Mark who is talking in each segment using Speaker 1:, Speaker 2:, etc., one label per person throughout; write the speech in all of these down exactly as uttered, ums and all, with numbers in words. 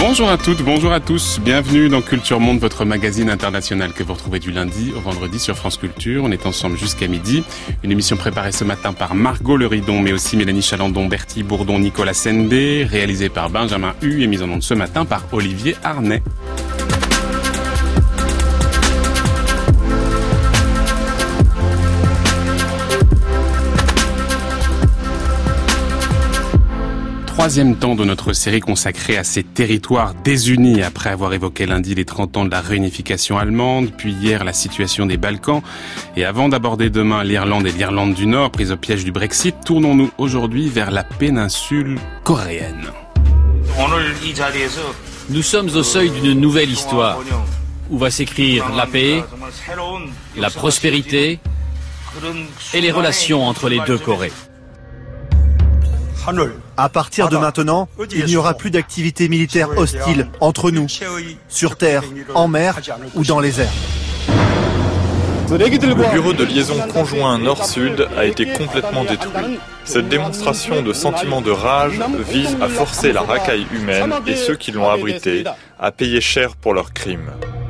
Speaker 1: Bonjour à toutes, bonjour à tous, bienvenue dans Culture Monde, votre magazine international que vous retrouvez du lundi au vendredi sur France Culture. On est ensemble jusqu'à midi. Une émission préparée ce matin par Margot Leridon, mais aussi Mélanie Chalandon, Bertie Bourdon, Nicolas Sendé, réalisée par Benjamin Hu et mise en onde ce matin par Olivier Arnay. Troisième temps de notre série consacrée à ces territoires désunis après avoir évoqué lundi les trente ans de la réunification allemande, puis hier la situation des Balkans. Et avant d'aborder demain l'Irlande et l'Irlande du Nord, prise au piège du Brexit, tournons-nous aujourd'hui vers la péninsule coréenne.
Speaker 2: Nous sommes au seuil d'une nouvelle histoire, où va s'écrire la paix, la prospérité et les relations entre les deux Corées.
Speaker 3: À partir de maintenant, il n'y aura plus d'activité militaire hostile entre nous, sur terre, en mer ou dans les airs.
Speaker 4: Le bureau de liaison conjoint Nord-Sud a été complètement détruit. Cette démonstration de sentiment de rage vise à forcer la racaille humaine et ceux qui l'ont abrité à payer cher pour leurs crimes.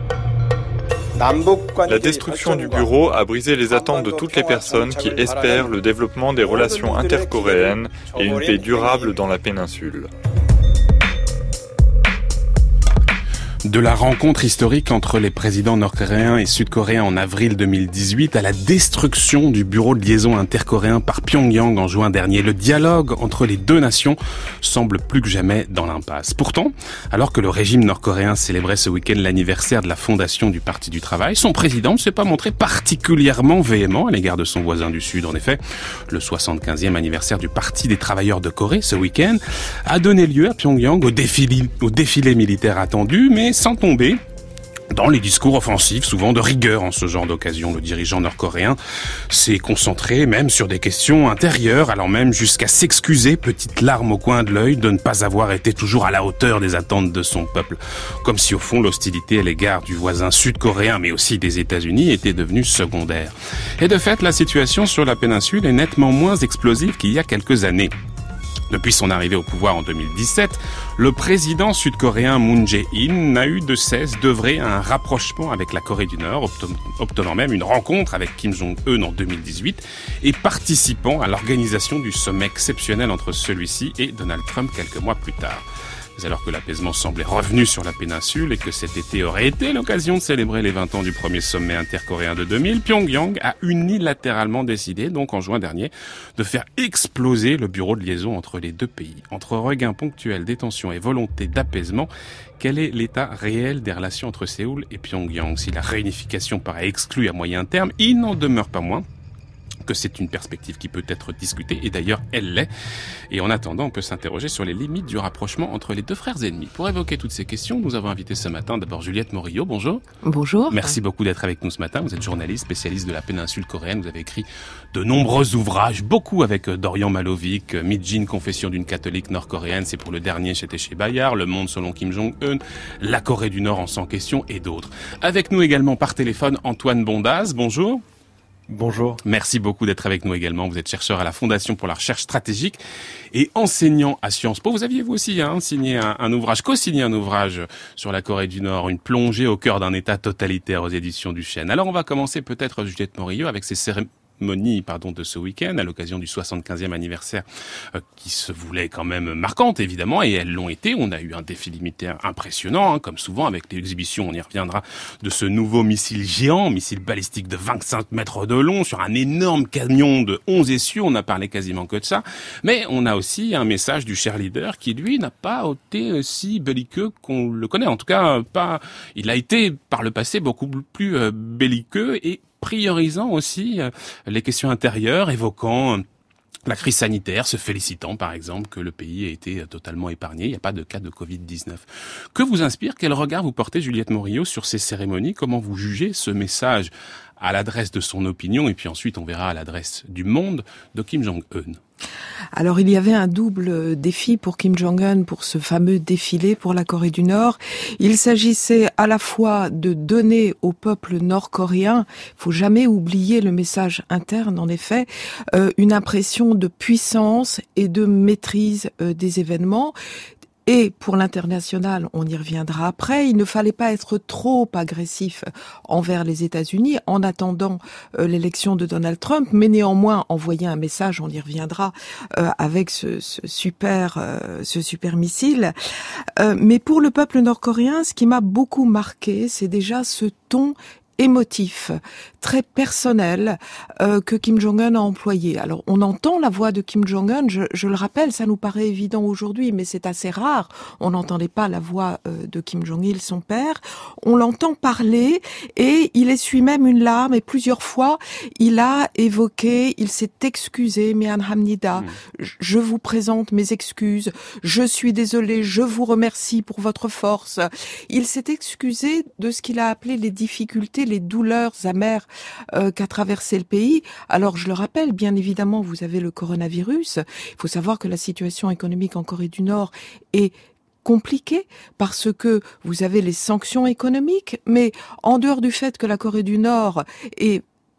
Speaker 4: La destruction du bureau a brisé les attentes de toutes les personnes qui espèrent le développement des relations intercoréennes et une paix durable dans la péninsule.
Speaker 1: De la rencontre historique entre les présidents nord-coréens et sud-coréens en avril deux mille dix-huit à la destruction du bureau de liaison intercoréen par Pyongyang en juin dernier, le dialogue entre les deux nations semble plus que jamais dans l'impasse. Pourtant, alors que le régime nord-coréen célébrait ce week-end l'anniversaire de la fondation du Parti du Travail, son président ne s'est pas montré particulièrement véhément à l'égard de son voisin du Sud. En effet, le soixante-quinzième anniversaire du Parti des travailleurs de Corée, ce week-end, a donné lieu à Pyongyang au défilé, au défilé militaire attendu, mais sans tomber dans les discours offensifs, souvent de rigueur en ce genre d'occasion. Le dirigeant nord-coréen s'est concentré même sur des questions intérieures, allant même jusqu'à s'excuser, petite larme au coin de l'œil, de ne pas avoir été toujours à la hauteur des attentes de son peuple. Comme si au fond l'hostilité à l'égard du voisin sud-coréen, mais aussi des États-Unis, était devenue secondaire. Et de fait, la situation sur la péninsule est nettement moins explosive qu'il y a quelques années. Depuis son arrivée au pouvoir en deux mille dix-sept, le président sud-coréen Moon Jae-in n'a eu de cesse d'œuvrer à un rapprochement avec la Corée du Nord, obtenant même une rencontre avec Kim Jong-un en deux mille dix-huit et participant à l'organisation du sommet exceptionnel entre celui-ci et Donald Trump quelques mois plus tard. Mais alors que l'apaisement semblait revenu sur la péninsule et que cet été aurait été l'occasion de célébrer les vingt ans du premier sommet intercoréen de deux mille, Pyongyang a unilatéralement décidé, donc en juin dernier, de faire exploser le bureau de liaison entre les deux pays. Entre regain ponctuel des tensions et volonté d'apaisement, quel est l'état réel des relations entre Séoul et Pyongyang? Si la réunification paraît exclue à moyen terme, il n'en demeure pas moins que c'est une perspective qui peut être discutée, et d'ailleurs elle l'est. Et en attendant, on peut s'interroger sur les limites du rapprochement entre les deux frères ennemis. Pour évoquer toutes ces questions, nous avons invité ce matin d'abord Juliette Morillo. Bonjour.
Speaker 5: Bonjour.
Speaker 1: Merci beaucoup d'être avec nous ce matin. Vous êtes journaliste, spécialiste de la péninsule coréenne. Vous avez écrit de nombreux ouvrages, beaucoup avec Dorian Malovic, Mijin, Confession d'une catholique nord-coréenne, c'est pour le dernier, c'était chez Bayard, Le Monde selon Kim Jong-un, La Corée du Nord en cent questions et d'autres. Avec nous également par téléphone Antoine Bondaz. Bonjour.
Speaker 6: Bonjour.
Speaker 1: Merci beaucoup d'être avec nous également. Vous êtes chercheur à la Fondation pour la recherche stratégique et enseignant à Sciences Po. Vous aviez vous aussi hein, signé un, un ouvrage, co-signé un ouvrage sur la Corée du Nord, une plongée au cœur d'un État totalitaire aux éditions du Chêne. Alors on va commencer peut-être, Juliette Morillo, avec ces cérémonies pardon, de ce week-end, à l'occasion du soixante-quinzième anniversaire, euh, qui se voulait quand même marquante, évidemment, et elles l'ont été. On a eu un défilé militaire impressionnant, hein, comme souvent, avec l'exhibition, on y reviendra, de ce nouveau missile géant, missile balistique de vingt-cinq mètres de long, sur un énorme camion de onze essieux. On n'a parlé quasiment que de ça. Mais on a aussi un message du cher leader qui, lui, n'a pas été si belliqueux qu'on le connaît. En tout cas, pas. Il a été, par le passé, beaucoup plus euh, belliqueux et priorisant aussi les questions intérieures, évoquant la crise sanitaire, se félicitant par exemple que le pays ait été totalement épargné, il n'y a pas de cas de covid dix-neuf. Que vous inspire, quel regard vous portez, Juliette Morillo, sur ces cérémonies? Comment vous jugez ce message à l'adresse de son opinion, et puis ensuite on verra à l'adresse du monde, de Kim Jong-un?
Speaker 5: Alors il y avait un double défi pour Kim Jong-un pour ce fameux défilé pour la Corée du Nord. Il s'agissait à la fois de donner au peuple nord-coréen, il faut jamais oublier le message interne en effet, euh, une impression de puissance et de maîtrise euh, des événements. Et pour l'international, on y reviendra après, il ne fallait pas être trop agressif envers les États-Unis en attendant euh, l'élection de Donald Trump, mais néanmoins envoyer un message, on y reviendra, euh, avec ce, ce super euh, ce super missile. Euh, mais pour le peuple nord-coréen, ce qui m'a beaucoup marqué, c'est déjà ce ton émotif, très personnel, euh, que Kim Jong-un a employé. Alors, on entend la voix de Kim Jong-un, je, je le rappelle, ça nous paraît évident aujourd'hui, mais c'est assez rare. On n'entendait pas la voix euh, de Kim Jong-il, son père. On l'entend parler et il essuie même une larme et plusieurs fois, il a évoqué, il s'est excusé, Mian Hamnida, mmh. je vous présente mes excuses, je suis désolé, je vous remercie pour votre force. Il s'est excusé de ce qu'il a appelé les difficultés, les douleurs amères euh, qu'a traversé le pays. Alors, je le rappelle, bien évidemment, vous avez le coronavirus. Il faut savoir que la situation économique en Corée du Nord est compliquée parce que vous avez les sanctions économiques, mais en dehors du fait que la Corée du Nord est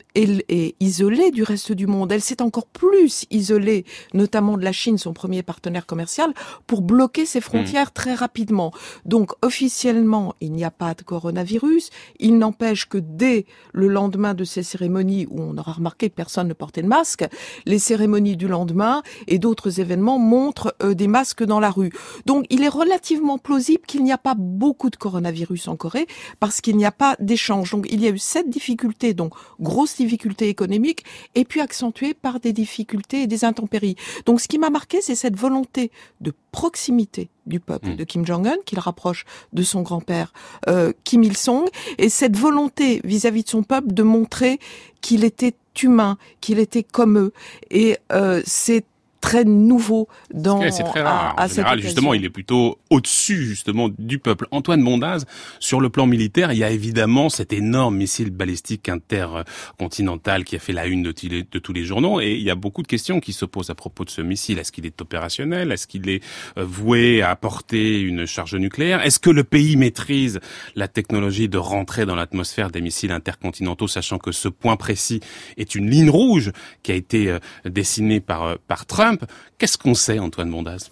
Speaker 5: est isolée du reste du monde. Elle s'est encore plus isolée, notamment de la Chine, son premier partenaire commercial, pour bloquer ses frontières mmh. très rapidement. Donc, officiellement, il n'y a pas de coronavirus. Il n'empêche que dès le lendemain de ces cérémonies, où on aura remarqué que personne ne portait de masque, les cérémonies du lendemain et d'autres événements montrent euh, des masques dans la rue. Donc, il est relativement plausible qu'il n'y a pas beaucoup de coronavirus en Corée, parce qu'il n'y a pas d'échange. Donc, il y a eu cette difficulté, donc grosse difficulté difficultés économiques et puis accentuées par des difficultés et des intempéries. Donc ce qui m'a marqué, c'est cette volonté de proximité du peuple mmh. de Kim Jong-un, qu'il rapproche de son grand-père euh, Kim Il-sung, et cette volonté vis-à-vis de son peuple de montrer qu'il était humain, qu'il était comme eux. Et euh, c'est très nouveau dans
Speaker 1: c'est très rare.
Speaker 5: À, à
Speaker 1: en général, justement, il est plutôt au-dessus justement du peuple. Antoine Bondaz, sur le plan militaire, il y a évidemment cet énorme missile balistique intercontinental qui a fait la une de, t- de tous les journaux, et il y a beaucoup de questions qui se posent à propos de ce missile. Est-ce qu'il est opérationnel? Est-ce qu'il est voué à apporter une charge nucléaire? Est-ce que le pays maîtrise la technologie de rentrer dans l'atmosphère des missiles intercontinentaux, sachant que ce point précis est une ligne rouge qui a été dessinée par par Trump? Qu'est-ce qu'on sait, Antoine Bondaz?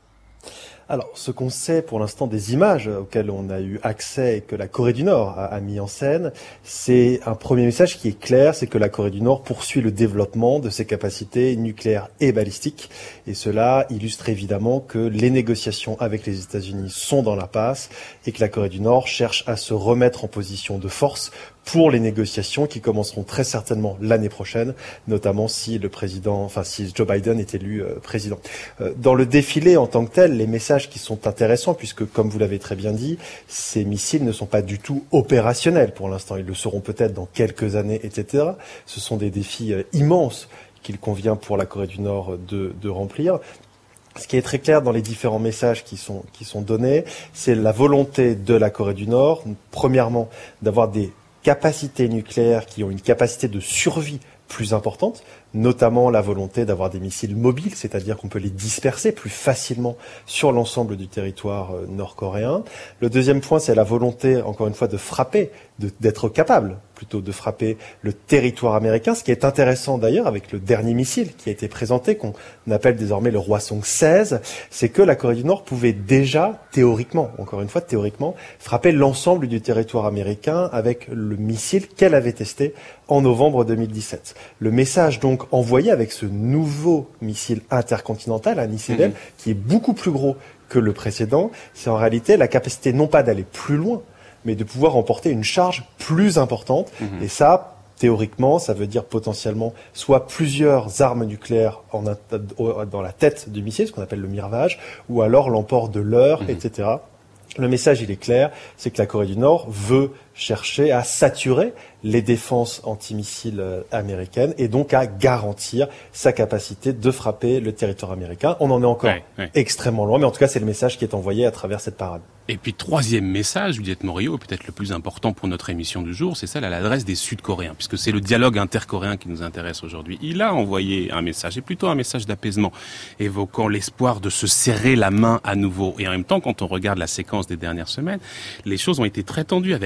Speaker 6: Alors, ce qu'on sait pour l'instant des images auxquelles on a eu accès et que la Corée du Nord a, a mis en scène, c'est un premier message qui est clair, c'est que la Corée du Nord poursuit le développement de ses capacités nucléaires et balistiques. Et cela illustre évidemment que les négociations avec les États-Unis sont dans l'impasse et que la Corée du Nord cherche à se remettre en position de force pour les négociations qui commenceront très certainement l'année prochaine, notamment si le président, enfin si Joe Biden est élu euh, président. Euh, dans le défilé en tant que tel, les messages qui sont intéressants, puisque comme vous l'avez très bien dit, ces missiles ne sont pas du tout opérationnels pour l'instant. Ils le seront peut-être dans quelques années, et cetera. Ce sont des défis euh, immenses qu'il convient pour la Corée du Nord de, de remplir. Ce qui est très clair dans les différents messages qui sont, qui sont donnés, c'est la volonté de la Corée du Nord, premièrement, d'avoir des capacités nucléaires qui ont une capacité de survie plus importante, notamment la volonté d'avoir des missiles mobiles, c'est-à-dire qu'on peut les disperser plus facilement sur l'ensemble du territoire euh, nord-coréen. Le deuxième point, c'est la volonté, encore une fois, de frapper, de, d'être capable plutôt de frapper le territoire américain, ce qui est intéressant d'ailleurs avec le dernier missile qui a été présenté, qu'on appelle désormais le Hwasong seize, c'est que la Corée du Nord pouvait déjà, théoriquement, encore une fois théoriquement, frapper l'ensemble du territoire américain avec le missile qu'elle avait testé en novembre deux mille dix-sept. Le message donc envoyé avec ce nouveau missile intercontinental, un I C B M, mmh. qui est beaucoup plus gros que le précédent, c'est en réalité la capacité non pas d'aller plus loin, mais de pouvoir emporter une charge plus importante. Mmh. Et ça, théoriquement, ça veut dire potentiellement soit plusieurs armes nucléaires en, dans la tête du missile, ce qu'on appelle le mirage, ou alors l'emport de l'heure, mmh. et cetera. Le message, il est clair, c'est que la Corée du Nord veut chercher à saturer les défenses antimissiles américaines et donc à garantir sa capacité de frapper le territoire américain. On en est encore ouais, ouais. extrêmement loin, mais en tout cas, c'est le message qui est envoyé à travers cette parade.
Speaker 1: Et puis, troisième message, Juliette Morillo, peut-être le plus important pour notre émission du jour, c'est celle à l'adresse des Sud-Coréens, puisque c'est le dialogue intercoréen qui nous intéresse aujourd'hui. Il a envoyé un message, et plutôt un message d'apaisement, évoquant l'espoir de se serrer la main à nouveau. Et en même temps, quand on regarde la séquence des dernières semaines, les choses ont été très tendues avec un fonctionnement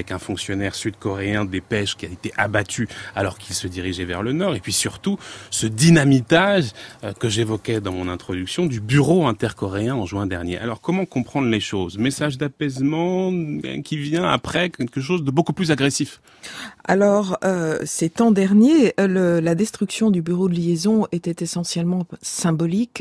Speaker 1: mercenaires sud-coréens dépêche qui a été abattu alors qu'il se dirigeait vers le nord. Et puis surtout, ce dynamitage euh, que j'évoquais dans mon introduction du bureau intercoréen en juin dernier. Alors comment comprendre les choses? Message d'apaisement qui vient après quelque chose de beaucoup plus agressif.
Speaker 5: Alors, euh, ces temps derniers, le, la destruction du bureau de liaison était essentiellement symbolique,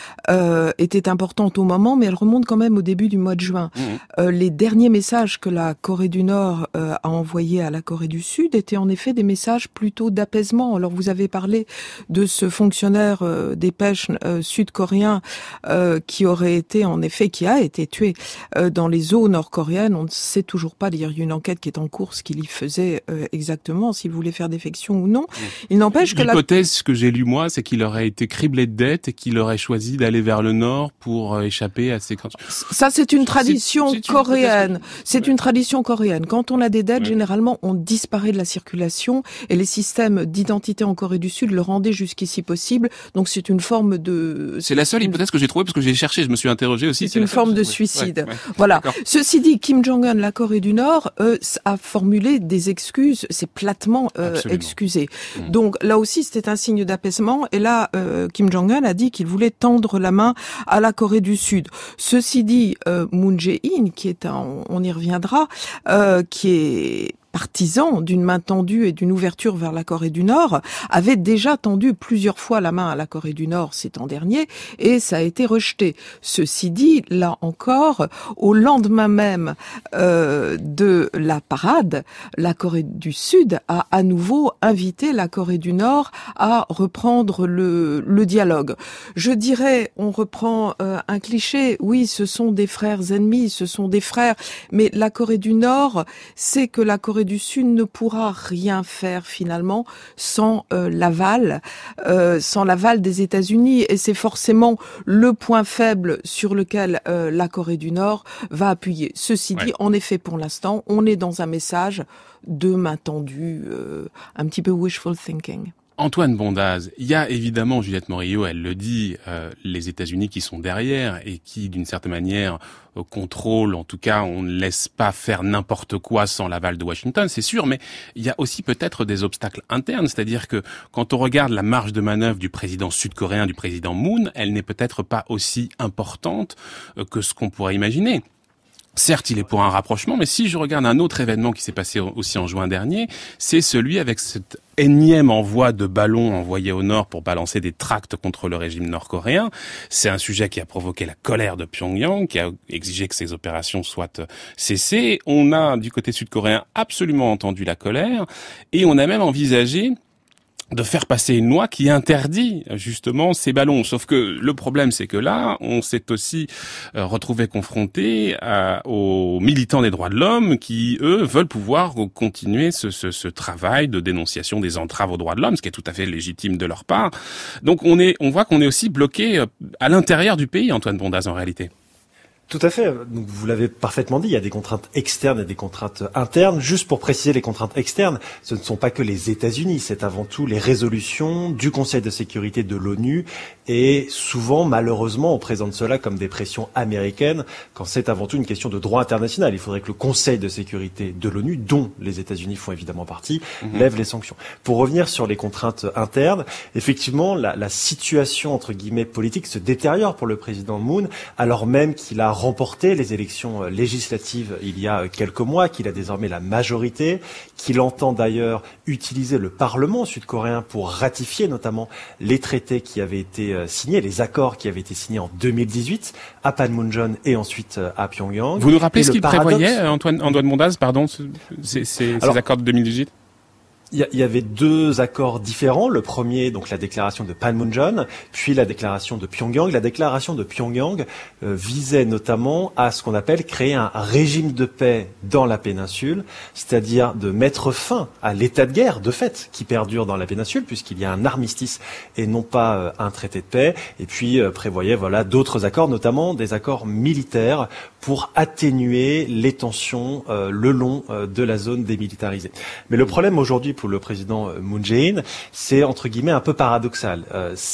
Speaker 5: euh, était importante au moment, mais elle remonte quand même au début du mois de juin. Mmh. Euh, les derniers messages que la Corée du Nord euh, a envoyés à la Corée du Sud étaient en effet des messages plutôt d'apaisement. Alors, vous avez parlé de ce fonctionnaire euh, des pêches euh, sud-coréen euh, qui aurait été, en effet, qui a été tué euh, dans les eaux nord-coréennes. On ne sait toujours pas, d'ailleurs, il y a une enquête qui est en cours, ce qu'il y faisait euh, exactement, s'il voulait faire défection ou non. Il n'empêche que
Speaker 1: l'hypothèse
Speaker 5: la...
Speaker 1: que j'ai lue moi, c'est qu'il aurait été criblé de dettes et qu'il aurait choisi d'aller vers le nord pour euh, échapper à ses...
Speaker 5: Ça, c'est une tradition
Speaker 1: c'est, c'est
Speaker 5: coréenne.
Speaker 1: Une...
Speaker 5: C'est
Speaker 1: ouais.
Speaker 5: une tradition coréenne. Quand on a des dettes,
Speaker 1: ouais.
Speaker 5: généralement, on disparaît de la circulation et les systèmes d'identité en Corée du Sud le rendaient jusqu'ici possible. Donc, c'est une forme de...
Speaker 1: C'est la seule hypothèse que j'ai trouvée parce que j'ai cherché, je me suis interrogé aussi.
Speaker 5: C'est, c'est une forme de suicide.
Speaker 1: Ouais, ouais.
Speaker 5: Voilà.
Speaker 1: D'accord.
Speaker 5: Ceci dit, Kim Jong-un, la Corée du Nord, euh, a formulé des excuses. C'est platement euh, excusé. Mmh. Donc là aussi, c'était un signe d'apaisement. Et là, euh, Kim Jong-un a dit qu'il voulait tendre la main à la Corée du Sud. Ceci dit, euh, Moon Jae-in, qui est un, on y reviendra, euh, qui est partisan d'une main tendue et d'une ouverture vers la Corée du Nord, avait déjà tendu plusieurs fois la main à la Corée du Nord ces temps derniers et ça a été rejeté. Ceci dit, là encore, au lendemain même euh, de la parade, la Corée du Sud a à nouveau invité la Corée du Nord à reprendre le, le dialogue. Je dirais, on reprend euh, un cliché, oui, ce sont des frères ennemis, ce sont des frères, mais la Corée du Nord sait que la Corée du Sud ne pourra rien faire finalement sans euh, l'aval, euh, sans l'aval des États-Unis, et c'est forcément le point faible sur lequel euh, la Corée du Nord va appuyer. Ceci ouais. dit, en effet, pour l'instant, on est dans un message de main tendue, euh, un petit peu wishful thinking.
Speaker 1: Antoine Bondaz, il y a évidemment, Juliette Morillo, elle le dit, euh, les États-Unis qui sont derrière et qui, d'une certaine manière, euh, contrôlent, en tout cas, on ne laisse pas faire n'importe quoi sans l'aval de Washington, c'est sûr, mais il y a aussi peut-être des obstacles internes, c'est-à-dire que quand on regarde la marge de manœuvre du président sud-coréen, du président Moon, elle n'est peut-être pas aussi importante euh, que ce qu'on pourrait imaginer. Certes, il est pour un rapprochement, mais si je regarde un autre événement qui s'est passé aussi en juin dernier, c'est celui avec cette énième envoi de ballons envoyés au nord pour balancer des tracts contre le régime nord-coréen. C'est un sujet qui a provoqué la colère de Pyongyang, qui a exigé que ces opérations soient cessées. On a, du côté sud-coréen, absolument entendu la colère, et on a même envisagé de faire passer une loi qui interdit justement ces ballons. Sauf que le problème, c'est que là, on s'est aussi euh, retrouvé confronté à, aux militants des droits de l'homme qui, eux, veulent pouvoir continuer ce, ce, ce travail de dénonciation des entraves aux droits de l'homme, ce qui est tout à fait légitime de leur part. Donc on est, on voit qu'on est aussi bloqué à l'intérieur du pays, Antoine Bondaz, en réalité.
Speaker 6: Tout à fait. Donc, vous l'avez parfaitement dit, il y a des contraintes externes et des contraintes internes. Juste pour préciser les contraintes externes, ce ne sont pas que les États-Unis, c'est avant tout les résolutions du Conseil de sécurité de l'ONU. Et souvent, malheureusement, on présente cela comme des pressions américaines, quand c'est avant tout une question de droit international. Il faudrait que le Conseil de sécurité de l'ONU, dont les États-Unis font évidemment partie, mmh. lève les sanctions. Pour revenir sur les contraintes internes, effectivement, la, la situation, entre guillemets, politique se détériore pour le président Moon, alors même qu'il a remporté les élections législatives il y a quelques mois, qu'il a désormais la majorité, qu'il entend d'ailleurs utiliser le Parlement sud-coréen pour ratifier notamment les traités qui avaient été signés, les accords qui avaient été signés en deux mille dix-huit à Panmunjom et ensuite à Pyongyang.
Speaker 1: Vous nous rappelez
Speaker 6: et
Speaker 1: ce qu'il
Speaker 6: paradoxe...
Speaker 1: prévoyait, Antoine, Antoine Bondaz, pardon, ces, ces, Alors, ces accords de deux mille dix-huit?
Speaker 6: Il y avait deux accords différents. Le premier, donc la déclaration de Panmunjom, puis la déclaration de Pyongyang. La déclaration de Pyongyang euh, visait notamment à ce qu'on appelle créer un régime de paix dans la péninsule, c'est-à-dire de mettre fin à l'état de guerre, de fait, qui perdure dans la péninsule, puisqu'il y a un armistice et non pas euh, un traité de paix. Et puis euh, prévoyait voilà d'autres accords, notamment des accords militaires pour atténuer les tensions euh, le long euh, de la zone démilitarisée. Mais le problème aujourd'hui pour le président Moon Jae-in, c'est entre guillemets un peu paradoxal. Euh, c'est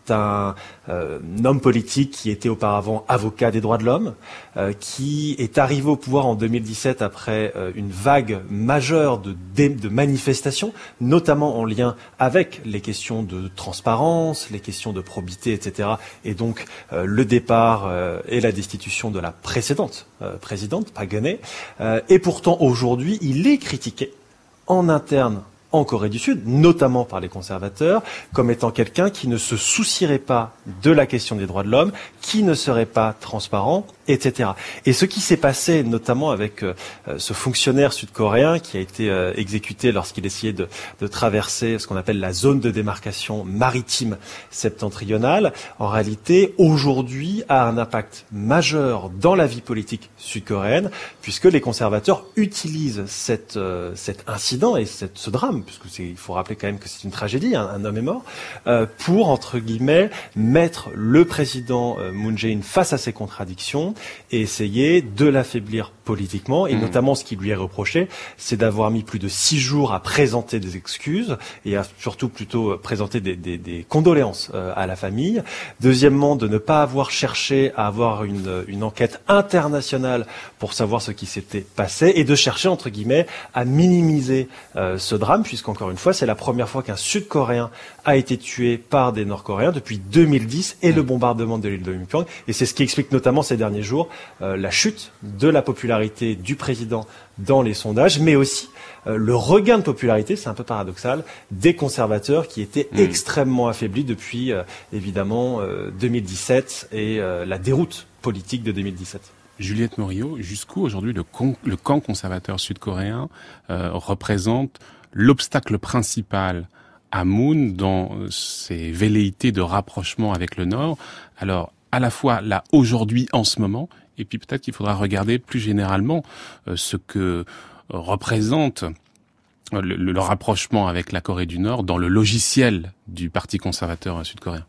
Speaker 6: un, euh, un homme politique qui était auparavant avocat des droits de l'homme, euh, qui est arrivé au pouvoir en deux mille dix-sept après euh, une vague majeure de, de, de manifestations, notamment en lien avec les questions de transparence, les questions de probité, et cetera. Et donc euh, le départ euh, et la destitution de la précédente euh, présidente, Pagane. Euh, et pourtant aujourd'hui, il est critiqué en interne en Corée du Sud, notamment par les conservateurs, comme étant quelqu'un qui ne se soucierait pas de la question des droits de l'homme, qui ne serait pas transparent, et cetera. Et ce qui s'est passé, notamment avec euh, ce fonctionnaire sud-coréen qui a été euh, exécuté lorsqu'il essayait de, de traverser ce qu'on appelle la zone de démarcation maritime septentrionale, en réalité, aujourd'hui, a un impact majeur dans la vie politique sud-coréenne, puisque les conservateurs utilisent cette, euh, cet incident et cette, ce drame, puisque c'est, il faut rappeler quand même que c'est une tragédie, hein, un homme est mort, euh, pour, entre guillemets, mettre le président euh, Moon Jae-in face à ses contradictions et essayer de l'affaiblir politiquement. Et mmh. notamment, ce qui lui est reproché, c'est d'avoir mis plus de six jours à présenter des excuses et à surtout plutôt présenter des, des, des condoléances euh, à la famille. Deuxièmement, de ne pas avoir cherché à avoir une, une enquête internationale pour savoir ce qui s'était passé et de chercher, entre guillemets, à minimiser euh, ce drame, puisqu'encore une fois, c'est la première fois qu'un Sud-Coréen a été tué par des Nord-Coréens depuis deux mille dix et le bombardement de l'île de Myongbyong. Et c'est ce qui explique notamment ces derniers jours euh, la chute de la popularité du président dans les sondages, mais aussi euh, le regain de popularité, c'est un peu paradoxal, des conservateurs qui étaient mmh. extrêmement affaiblis depuis, euh, évidemment, euh, deux mille dix-sept et euh, la déroute politique de deux mille dix-sept.
Speaker 1: Juliette Morillo, jusqu'où aujourd'hui le, con, le camp conservateur sud-coréen euh, représente l'obstacle principal à Moon dans ses velléités de rapprochement avec le Nord? Alors, à la fois là, aujourd'hui, en ce moment, et puis peut-être qu'il faudra regarder plus généralement euh, ce que euh, représente le, le, le rapprochement avec la Corée du Nord dans le logiciel du Parti conservateur sud-coréen.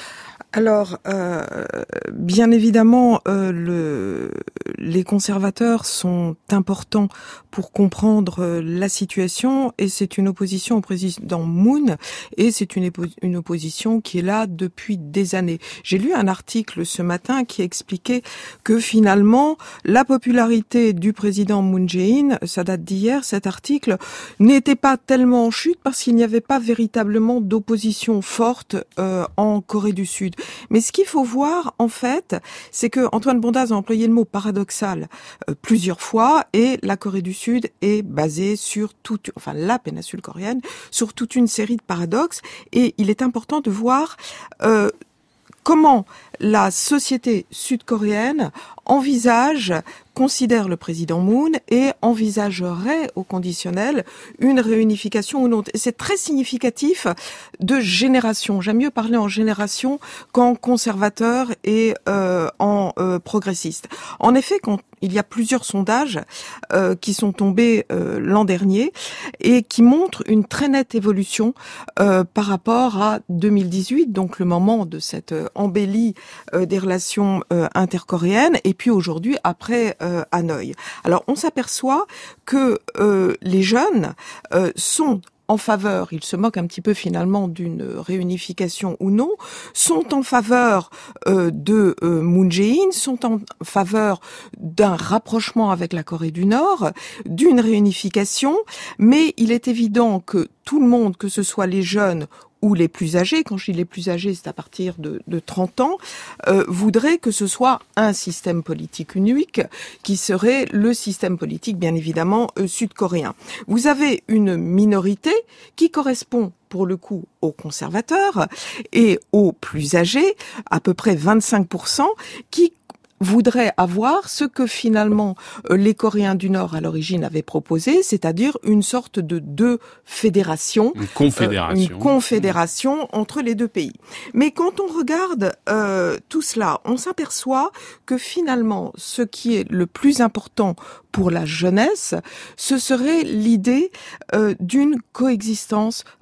Speaker 5: Alors, euh, bien évidemment, euh, le, les conservateurs sont importants pour comprendre euh, la situation, et c'est une opposition au président Moon, et c'est une, une opposition qui est là depuis des années. J'ai lu un article ce matin qui expliquait que finalement, la popularité du président Moon Jae-in, ça date d'hier, cet article, n'était pas tellement en chute parce qu'il n'y avait pas véritablement d'opposition forte euh, en Corée du Sud. Mais ce qu'il faut voir, en fait, c'est que Antoine Bondaz a employé le mot paradoxal euh, plusieurs fois, et la Corée du Sud est basée sur toute, enfin la péninsule coréenne, sur toute une série de paradoxes, et il est important de voir euh, comment la société sud-coréenne envisage, considère le président Moon et envisagerait au conditionnel une réunification ou non. Et c'est très significatif de génération. J'aime mieux parler en génération qu'en conservateur et euh, en euh, progressiste. En effet, quand il y a plusieurs sondages euh, qui sont tombés euh, l'an dernier et qui montrent une très nette évolution euh, par rapport à deux mille dix-huit, donc le moment de cette euh, embellie euh, des relations euh, intercoréennes, et puis aujourd'hui après euh, Hanoï. Alors on s'aperçoit que euh, les jeunes euh, sont en faveur, ils se moquent un petit peu finalement d'une réunification ou non, sont en faveur euh, de euh, Moon Jae-in, sont en faveur d'un rapprochement avec la Corée du Nord, d'une réunification, mais il est évident que tout le monde, que ce soit les jeunes ou les plus âgés, quand je dis les plus âgés, c'est à partir de, de trente ans, euh, voudraient que ce soit un système politique unique, qui serait le système politique, bien évidemment, euh, sud-coréen. Vous avez une minorité qui correspond pour le coup aux conservateurs et aux plus âgés, à peu près vingt-cinq pour cent, qui voudrait avoir ce que finalement euh, les Coréens du Nord à l'origine avaient proposé, c'est-à-dire une sorte de deux fédérations,
Speaker 1: une confédération,
Speaker 5: euh, une confédération entre les deux pays. Mais quand on regarde euh, tout cela, on s'aperçoit que finalement, ce qui est le plus important pour la jeunesse, ce serait l'idée euh, d'une coexistence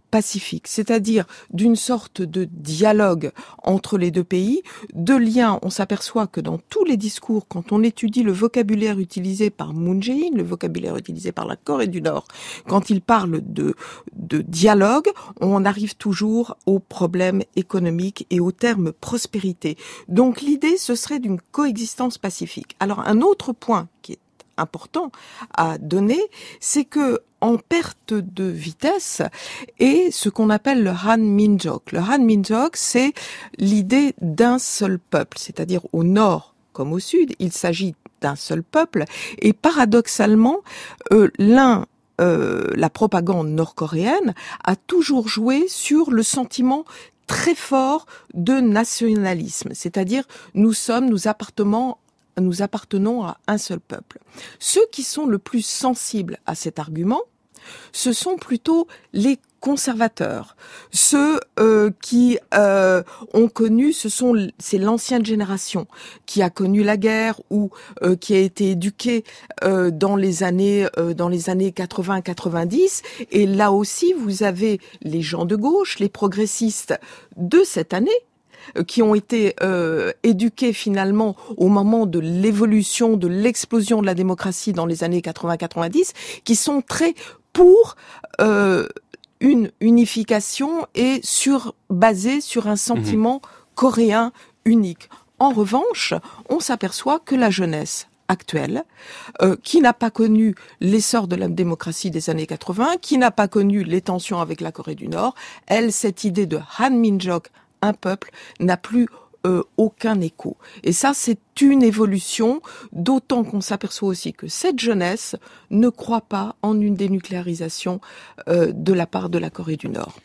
Speaker 5: pacifique, c'est-à-dire d'une sorte de dialogue entre les deux pays, de liens. On s'aperçoit que dans tous les discours, quand on étudie le vocabulaire utilisé par Moon Jae-in, le vocabulaire utilisé par la Corée du Nord, quand il parle de, de dialogue, on arrive toujours aux problèmes économiques et au terme prospérité. Donc l'idée, ce serait d'une coexistence pacifique. Alors un autre point qui est important à donner, c'est que en perte de vitesse est ce qu'on appelle le Han-Minjok. Le Han-Minjok, c'est l'idée d'un seul peuple, c'est-à-dire au nord comme au sud, il s'agit d'un seul peuple, et paradoxalement, euh, l'un euh, la propagande nord-coréenne a toujours joué sur le sentiment très fort de nationalisme, c'est-à-dire nous sommes, nous appartenons nous appartenons à un seul peuple. Ceux qui sont le plus sensibles à cet argument, ce sont plutôt les conservateurs. Ceux euh, qui euh, ont connu, ce sont c'est l'ancienne génération qui a connu la guerre ou euh, qui a été éduquée euh, dans les années euh, dans les années quatre-vingts quatre-vingt-dix. Et là aussi, vous avez les gens de gauche, les progressistes de cette année, qui ont été euh, éduqués finalement au moment de l'évolution, de l'explosion de la démocratie dans les années quatre-vingts quatre-vingt-dix, qui sont très pour euh, une unification et sur basée sur un sentiment mmh. coréen unique. En revanche, on s'aperçoit que la jeunesse actuelle, euh, qui n'a pas connu l'essor de la démocratie des années quatre-vingts, qui n'a pas connu les tensions avec la Corée du Nord, elle, cette idée de Han-Minjok, un peuple, n'a plus euh, aucun écho. Et ça, c'est une évolution, d'autant qu'on s'aperçoit aussi que cette jeunesse ne croit pas en une dénucléarisation euh, de la part de la Corée du Nord.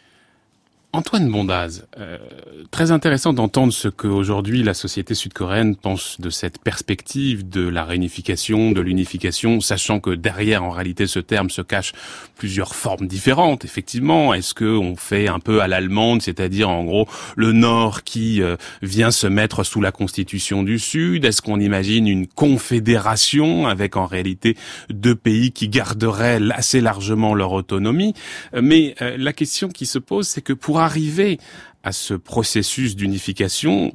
Speaker 1: Antoine Bondaz, euh, très intéressant d'entendre ce qu'aujourd'hui la société sud-coréenne pense de cette perspective de la réunification, de l'unification, sachant que derrière, en réalité, ce terme se cache plusieurs formes différentes, effectivement. Est-ce qu'on fait un peu à l'allemande, c'est-à-dire, en gros, le Nord qui euh, vient se mettre sous la constitution du Sud? Est-ce qu'on imagine une confédération avec, en réalité, deux pays qui garderaient assez largement leur autonomie? Mais euh, la question qui se pose, c'est que pour arriver à ce processus d'unification,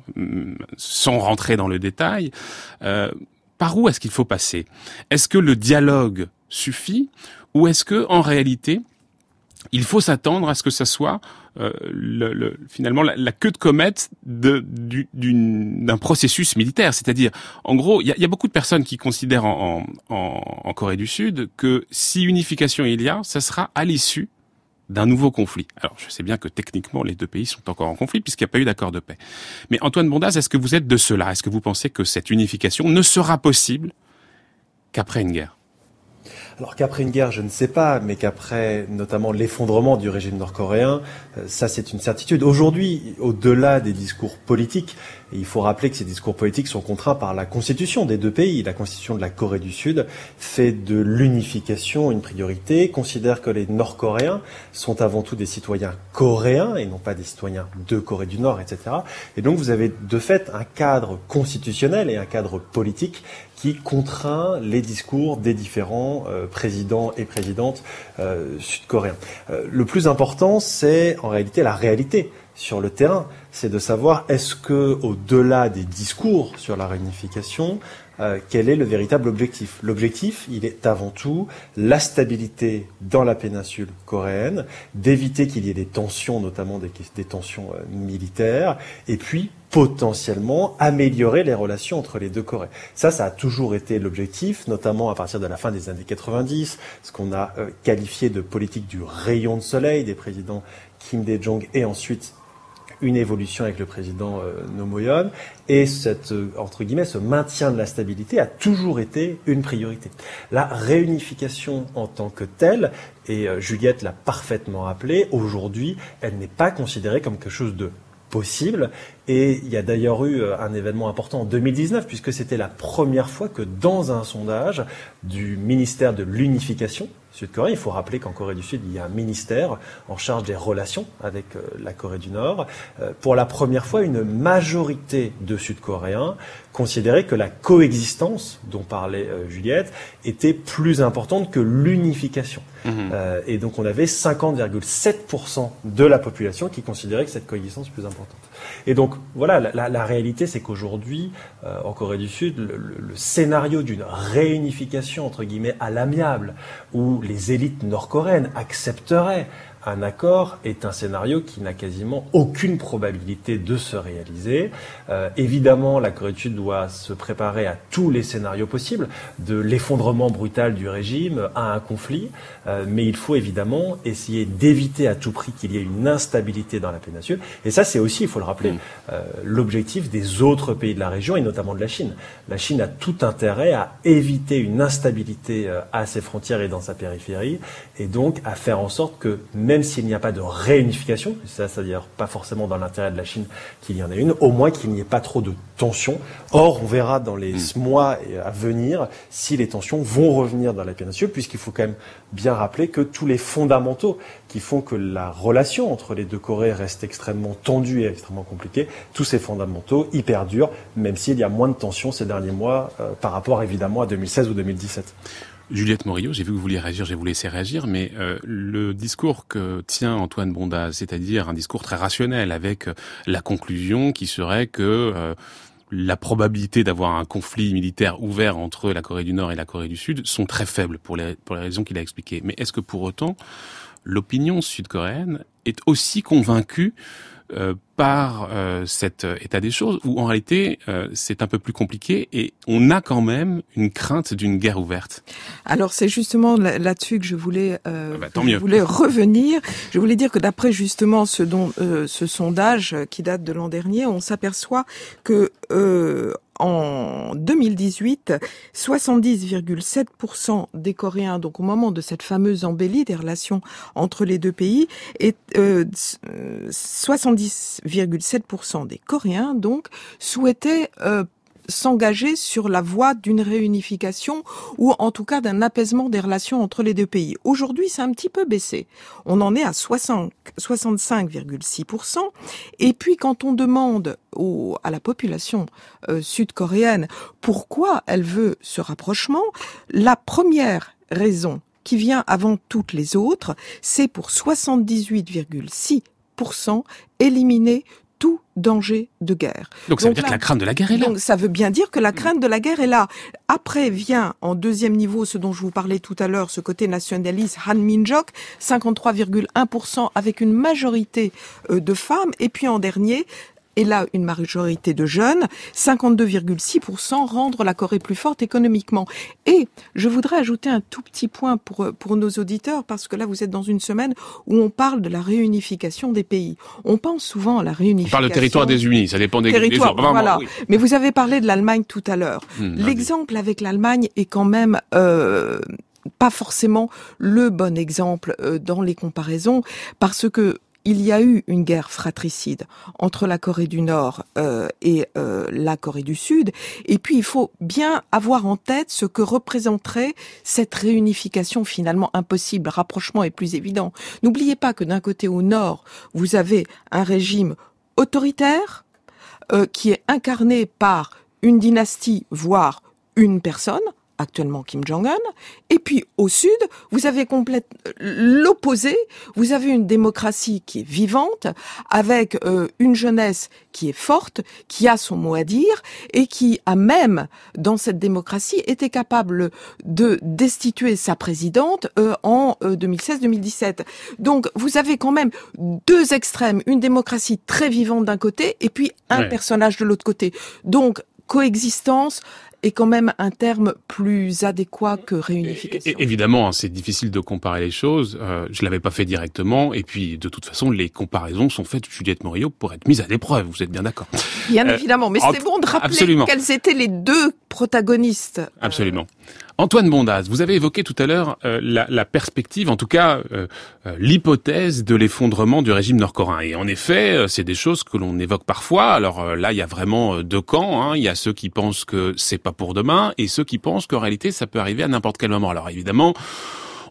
Speaker 1: sans rentrer dans le détail, euh, par où est-ce qu'il faut passer? Est-ce que le dialogue suffit, ou est-ce que, en réalité, il faut s'attendre à ce que ça soit euh, le, le, finalement la, la queue de comète de, du, d'une, d'un processus militaire? C'est-à-dire, en gros, il y a, y a beaucoup de personnes qui considèrent en, en, en Corée du Sud que si unification il y a, ça sera à l'issue d'un nouveau conflit. Alors, je sais bien que techniquement, les deux pays sont encore en conflit puisqu'il n'y a pas eu d'accord de paix. Mais Antoine Bondaz, est-ce que vous êtes de ceux-là? Est-ce que vous pensez que cette unification ne sera possible qu'après une guerre?
Speaker 6: Alors qu'après une guerre, je ne sais pas, mais qu'après notamment l'effondrement du régime nord-coréen, ça c'est une certitude. Aujourd'hui, au-delà des discours politiques, et il faut rappeler que ces discours politiques sont contraints par la constitution des deux pays. La constitution de la Corée du Sud fait de l'unification une priorité, considère que les Nord-Coréens sont avant tout des citoyens coréens et non pas des citoyens de Corée du Nord, et cetera. Et donc vous avez de fait un cadre constitutionnel et un cadre politique qui contraint les discours des différents euh, présidents et présidentes euh, sud-coréens. Euh, le plus important, c'est en réalité la réalité sur le terrain. C'est de savoir est-ce que, au-delà des discours sur la réunification, euh, quel est le véritable objectif? L'objectif, il est avant tout la stabilité dans la péninsule coréenne, d'éviter qu'il y ait des tensions, notamment des, des tensions euh, militaires, et puis potentiellement améliorer les relations entre les deux Corées. Ça, ça a toujours été l'objectif, notamment à partir de la fin des années quatre-vingt-dix, ce qu'on a euh, qualifié de politique du rayon de soleil des présidents Kim Dae-jung et ensuite une évolution avec le président euh, Roh Moo-hyun, et cette, euh, entre guillemets, ce maintien de la stabilité a toujours été une priorité. La réunification en tant que telle, et euh, Juliette l'a parfaitement rappelé, aujourd'hui, elle n'est pas considérée comme quelque chose de possible, et il y a d'ailleurs eu un événement important en deux mille dix-neuf, puisque c'était la première fois que dans un sondage du ministère de l'Unification sud-coréen. Il faut rappeler qu'en Corée du Sud, il y a un ministère en charge des relations avec euh, la Corée du Nord. Euh, pour la première fois, une majorité de Sud-Coréens considéraient que la coexistence dont parlait euh, Juliette était plus importante que l'unification. Mmh. Euh, et donc on avait cinquante virgule sept pour cent de la population qui considérait que cette coexistence est plus importante. Et donc voilà, la, la, la réalité c'est qu'aujourd'hui, euh, en Corée du Sud, le, le, le scénario d'une réunification entre guillemets à l'amiable, où les élites nord-coréennes accepteraient un accord, est un scénario qui n'a quasiment aucune probabilité de se réaliser. Euh, évidemment, la Corée du Sud doit se préparer à tous les scénarios possibles, de l'effondrement brutal du régime à un conflit, euh, mais il faut évidemment essayer d'éviter à tout prix qu'il y ait une instabilité dans la péninsule. Et ça, c'est aussi, il faut le rappeler, mmh. euh, l'objectif des autres pays de la région, et notamment de la Chine. La Chine a tout intérêt à éviter une instabilité euh, à ses frontières et dans sa périphérie, et donc à faire en sorte que, même s'il n'y a pas de réunification, ça, c'est-à-dire pas forcément dans l'intérêt de la Chine qu'il y en ait une, au moins qu'il n'y ait pas trop de tensions. Or, on verra dans les mmh. mois à venir si les tensions vont revenir dans la péninsule, puisqu'il faut quand même bien rappeler que tous les fondamentaux qui font que la relation entre les deux Corées reste extrêmement tendue et extrêmement compliquée, tous ces fondamentaux y perdurent, même s'il y a moins de tensions ces derniers mois euh, par rapport évidemment à deux mille seize ou deux mille dix-sept.
Speaker 1: Juliette Morillo, j'ai vu que vous vouliez réagir, je vais vous laisser réagir, mais euh, le discours que tient Antoine Bondaz, c'est-à-dire un discours très rationnel, avec euh, la conclusion qui serait que euh, la probabilité d'avoir un conflit militaire ouvert entre la Corée du Nord et la Corée du Sud sont très faibles pour les, pour les raisons qu'il a expliquées. Mais est-ce que pour autant, l'opinion sud-coréenne est aussi convaincue Euh, par euh, cet euh, état des choses, où en réalité euh, c'est un peu plus compliqué et on a quand même une crainte d'une guerre ouverte.
Speaker 5: Alors c'est justement là-dessus que je voulais, euh,
Speaker 1: ah bah,
Speaker 5: que je voulais revenir. Je voulais dire que d'après justement ce, dont, euh, ce sondage qui date de l'an dernier, on s'aperçoit que euh, en deux mille dix-huit, soixante-dix virgule sept pour cent des Coréens, donc au moment de cette fameuse embellie des relations entre les deux pays, et euh, soixante-dix virgule sept pour cent des Coréens donc souhaitaient euh, s'engager sur la voie d'une réunification ou en tout cas d'un apaisement des relations entre les deux pays. Aujourd'hui, c'est un petit peu baissé. On en est à soixante, soixante-cinq virgule six pour cent. Et puis, quand on demande au, à la population euh, sud-coréenne pourquoi elle veut ce rapprochement, la première raison qui vient avant toutes les autres, c'est pour soixante-dix-huit virgule six pour cent éliminer tout danger de guerre.
Speaker 1: Donc ça donc veut dire là, que la crainte de la guerre est là.
Speaker 5: Donc ça veut bien dire que la crainte de la guerre est là. Après vient en deuxième niveau ce dont je vous parlais tout à l'heure, ce côté nationaliste Han Min-jok, cinquante-trois virgule un pour cent avec une majorité de femmes. Et puis en dernier, et là une majorité de jeunes, cinquante-deux virgule six pour cent rendre la Corée plus forte économiquement. Et je voudrais ajouter un tout petit point pour pour nos auditeurs, parce que là vous êtes dans une semaine où on parle de la réunification des pays. On pense souvent à la réunification.
Speaker 1: On parle de territoire des unis, ça dépend des
Speaker 5: territoires.
Speaker 1: Des
Speaker 5: voilà.
Speaker 1: Oui.
Speaker 5: Mais vous avez parlé de l'Allemagne tout à l'heure.
Speaker 1: Mmh,
Speaker 5: L'exemple avec l'Allemagne est quand même euh, pas forcément le bon exemple euh, dans les comparaisons, parce que il y a eu une guerre fratricide entre la Corée du Nord euh, et euh, la Corée du Sud. Et puis, il faut bien avoir en tête ce que représenterait cette réunification finalement impossible. Le rapprochement est plus évident. N'oubliez pas que d'un côté au Nord, vous avez un régime autoritaire euh, qui est incarné par une dynastie, voire une personne, actuellement Kim Jong-un, et puis au sud, vous avez complète l'opposé, vous avez une démocratie qui est vivante, avec euh, une jeunesse qui est forte, qui a son mot à dire, et qui a même, dans cette démocratie, été capable de destituer sa présidente euh, en euh, deux mille seize deux mille dix-sept. Donc vous avez quand même deux extrêmes, une démocratie très vivante d'un côté, et puis un ouais. personnage de l'autre côté. Donc coexistence est quand même un terme plus adéquat que réunification.
Speaker 1: Et, évidemment, c'est difficile de comparer les choses. Euh, je l'avais pas fait directement. Et puis, de toute façon, les comparaisons sont faites, Juliette Morillo, pour être mises à l'épreuve. Vous êtes bien d'accord?
Speaker 5: Bien euh, évidemment. Mais c'est bon de rappeler absolument. Quels étaient les deux protagonistes.
Speaker 1: Absolument. Antoine Bondaz, vous avez évoqué tout à l'heure euh, la, la perspective, en tout cas euh, euh, l'hypothèse de l'effondrement du régime nord-coréen. Et en effet, euh, c'est des choses que l'on évoque parfois. Alors euh, là, il y a vraiment euh, deux camps. Hein. Il y a ceux qui pensent que c'est pas pour demain et ceux qui pensent qu'en réalité, ça peut arriver à n'importe quel moment. Alors évidemment,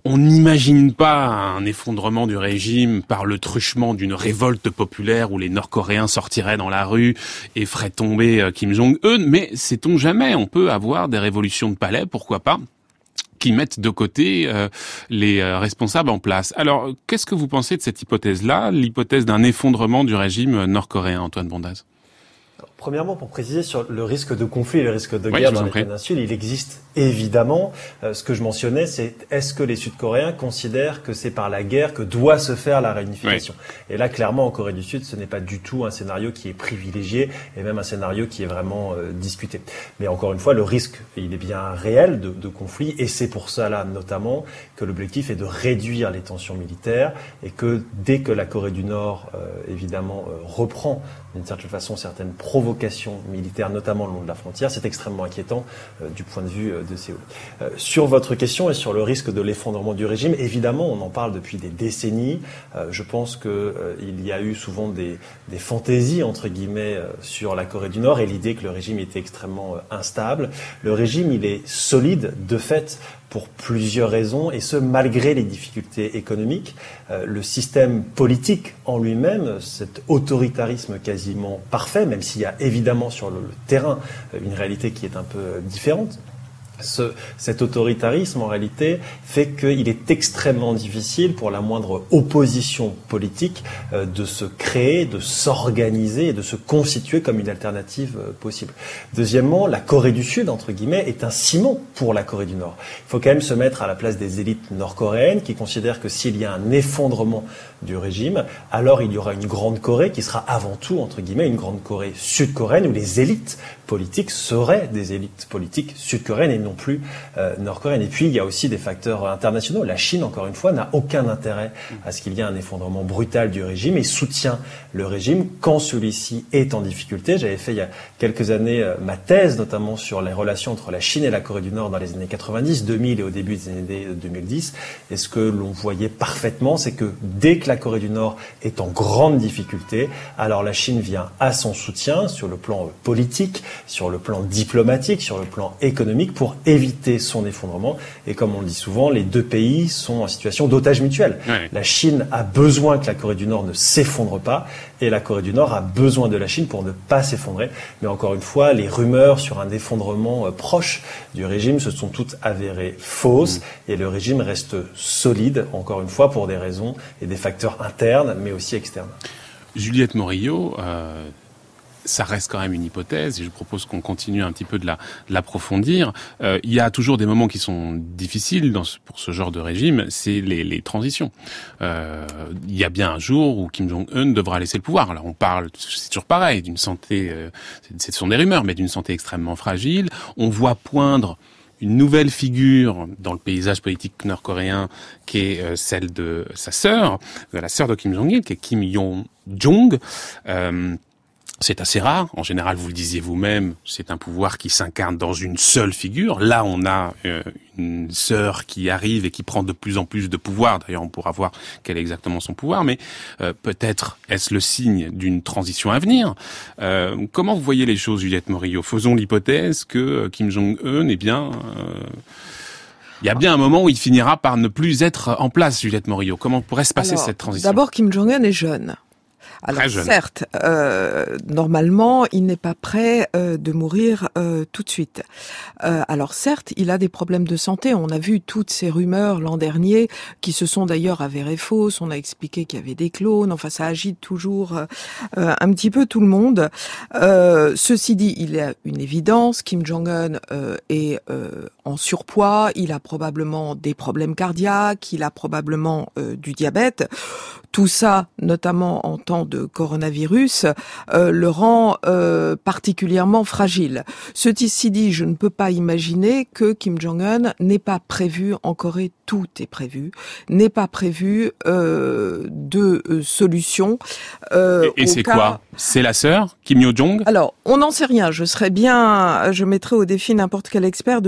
Speaker 1: on n'imagine pas un effondrement du régime par le truchement d'une révolte populaire où les Nord-Coréens sortiraient dans la rue et feraient tomber Kim Jong-un, mais sait-on jamais, on peut avoir des révolutions de palais, pourquoi pas, qui mettent de côté euh, les euh, responsables en place. Alors, qu'est-ce que vous pensez de cette hypothèse-là, l'hypothèse d'un effondrement du régime nord-coréen, Antoine Bondaz ?
Speaker 6: Premièrement, pour préciser sur le risque de conflit, le risque de
Speaker 1: oui,
Speaker 6: guerre dans la péninsule, il existe évidemment. Euh, ce que je mentionnais, c'est est-ce que les Sud-Coréens considèrent que c'est par la guerre que doit se faire la réunification ? Oui. Et là, clairement, en Corée du Sud, ce n'est pas du tout un scénario qui est privilégié et même un scénario qui est vraiment euh, discuté. Mais encore une fois, le risque, il est bien réel de, de conflit et c'est pour ça là, notamment, que l'objectif est de réduire les tensions militaires et que dès que la Corée du Nord, euh, évidemment, euh, reprend d'une certaine façon certaines provocations militaires, notamment le long de la frontière, c'est extrêmement inquiétant euh, du point de vue euh, de Séoul. Euh, sur votre question et sur le risque de l'effondrement du régime, évidemment, on en parle depuis des décennies. Euh, je pense que euh, il y a eu souvent des, des fantaisies, entre guillemets, euh, sur la Corée du Nord et l'idée que le régime était extrêmement euh, instable. Le régime, il est solide, de fait, pour plusieurs raisons, et ce, malgré les difficultés économiques. Euh, le système politique en lui-même, cet autoritarisme quasiment parfait, même s'il y a évidemment sur le, le terrain une réalité qui est un peu différente, Ce, cet autoritarisme, en réalité, fait qu'il est extrêmement difficile pour la moindre opposition politique euh, de se créer, de s'organiser et de se constituer comme une alternative euh, possible. Deuxièmement, la Corée du Sud, entre guillemets, est un ciment pour la Corée du Nord. Il faut quand même se mettre à la place des élites nord-coréennes qui considèrent que s'il y a un effondrement du régime, alors il y aura une grande Corée qui sera avant tout, entre guillemets, une grande Corée sud-coréenne où les élites politiques seraient des élites politiques sud-coréennes et non plus euh, nord-coréennes. Et puis, il y a aussi des facteurs internationaux. La Chine, encore une fois, n'a aucun intérêt à ce qu'il y ait un effondrement brutal du régime et soutient le régime quand celui-ci est en difficulté. J'avais fait il y a quelques années euh, ma thèse, notamment sur les relations entre la Chine et la Corée du Nord dans les années quatre-vingt-dix, deux mille et au début des années deux mille dix. Et ce que l'on voyait parfaitement, c'est que dès que la Corée du Nord est en grande difficulté, alors la Chine vient à son soutien sur le plan politique, sur le plan diplomatique, sur le plan économique pour éviter son effondrement. Et comme on le dit souvent, les deux pays sont en situation d'otage mutuel. Ouais. La Chine a besoin que la Corée du Nord ne s'effondre pas et la Corée du Nord a besoin de la Chine pour ne pas s'effondrer. Mais encore une fois, les rumeurs sur un effondrement proche du régime se sont toutes avérées fausses mmh. et le régime reste solide, encore une fois, pour des raisons et des facteurs internes, mais aussi externes.
Speaker 1: Juliette Morillo, euh, ça reste quand même une hypothèse et je propose qu'on continue un petit peu de, la, de l'approfondir. Euh, il y a toujours des moments qui sont difficiles dans ce, pour ce genre de régime, c'est les, les transitions. Euh, il y a bien un jour où Kim Jong-un devra laisser le pouvoir. Alors on parle, c'est toujours pareil, d'une santé, euh, ce sont des rumeurs, mais d'une santé extrêmement fragile. On voit poindre une nouvelle figure dans le paysage politique nord-coréen qui est euh, celle de sa sœur, de la sœur de Kim Jong-il, qui est Kim Yo-jong. Euh, C'est assez rare. En général, vous le disiez vous-même, c'est un pouvoir qui s'incarne dans une seule figure. Là, on a euh, une sœur qui arrive et qui prend de plus en plus de pouvoir. D'ailleurs, on pourra voir quel est exactement son pouvoir. Mais euh, peut-être est-ce le signe d'une transition à venir. Euh, comment vous voyez les choses, Juliette Morillo ? Faisons l'hypothèse que Kim Jong-un, eh bien... Euh, il y a bien un moment où il finira par ne plus être en place, Juliette Morillo. Comment pourrait se passer
Speaker 5: Alors,
Speaker 1: cette transition ?
Speaker 5: D'abord, Kim Jong-un est jeune. Alors certes, euh, normalement, il n'est pas prêt euh, de mourir euh, tout de suite. Euh, alors certes, il a des problèmes de santé. On a vu toutes ces rumeurs l'an dernier, qui se sont d'ailleurs avérées fausses. On a expliqué qu'il y avait des clones. Enfin, ça agite toujours euh, un petit peu tout le monde. Euh, ceci dit, il y a une évidence. Kim Jong-un euh, est euh, en surpoids. Il a probablement des problèmes cardiaques. Il a probablement euh, du diabète. Tout ça, notamment en temps de coronavirus, euh, le rend euh, particulièrement fragile. Ceci dit, je ne peux pas imaginer que Kim Jong-un n'ait pas prévu en Corée, tout est prévu, n'ait pas prévu euh, de euh, solution.
Speaker 1: Euh, et et c'est cas... quoi ? C'est la sœur, Kim Yo-jong ?
Speaker 5: Alors, on n'en sait rien. Je serais bien, je mettrais au défi n'importe quel expert de nous dire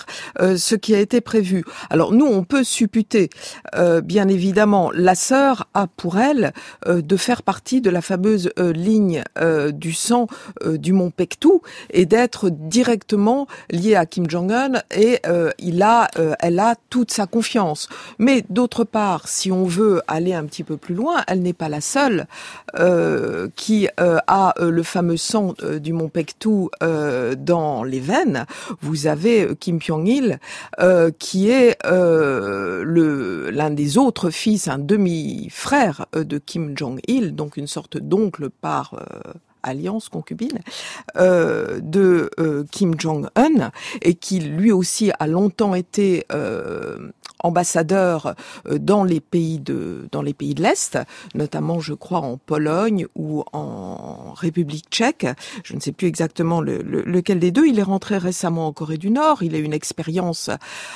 Speaker 5: dire euh, ce qui a été prévu. Alors nous, on peut supputer, euh, bien évidemment, la sœur a pour elle euh, de faire partie de la fameuse euh, ligne euh, du sang euh, du mont Paektu et d'être directement liée à Kim Jong-un et euh, il a, euh, elle a toute sa confiance. Mais d'autre part, si on veut aller un petit peu plus loin, elle n'est pas la seule euh, qui euh, a euh, le fameux sang euh, du mont Paektu euh, dans les veines. Vous avez Kim Pyong-il euh, qui est euh, le l'un des autres fils, un demi-frère euh, de Kim Jong-il, donc une sorte d'oncle par euh, alliance concubine euh, de euh, Kim Jong-un et qui lui aussi a longtemps été euh, ambassadeur dans les pays de dans les pays de l'Est, notamment je crois en Pologne ou en République tchèque. Je ne sais plus exactement le, le, lequel des deux. Il est rentré récemment en Corée du Nord. Il a une expérience,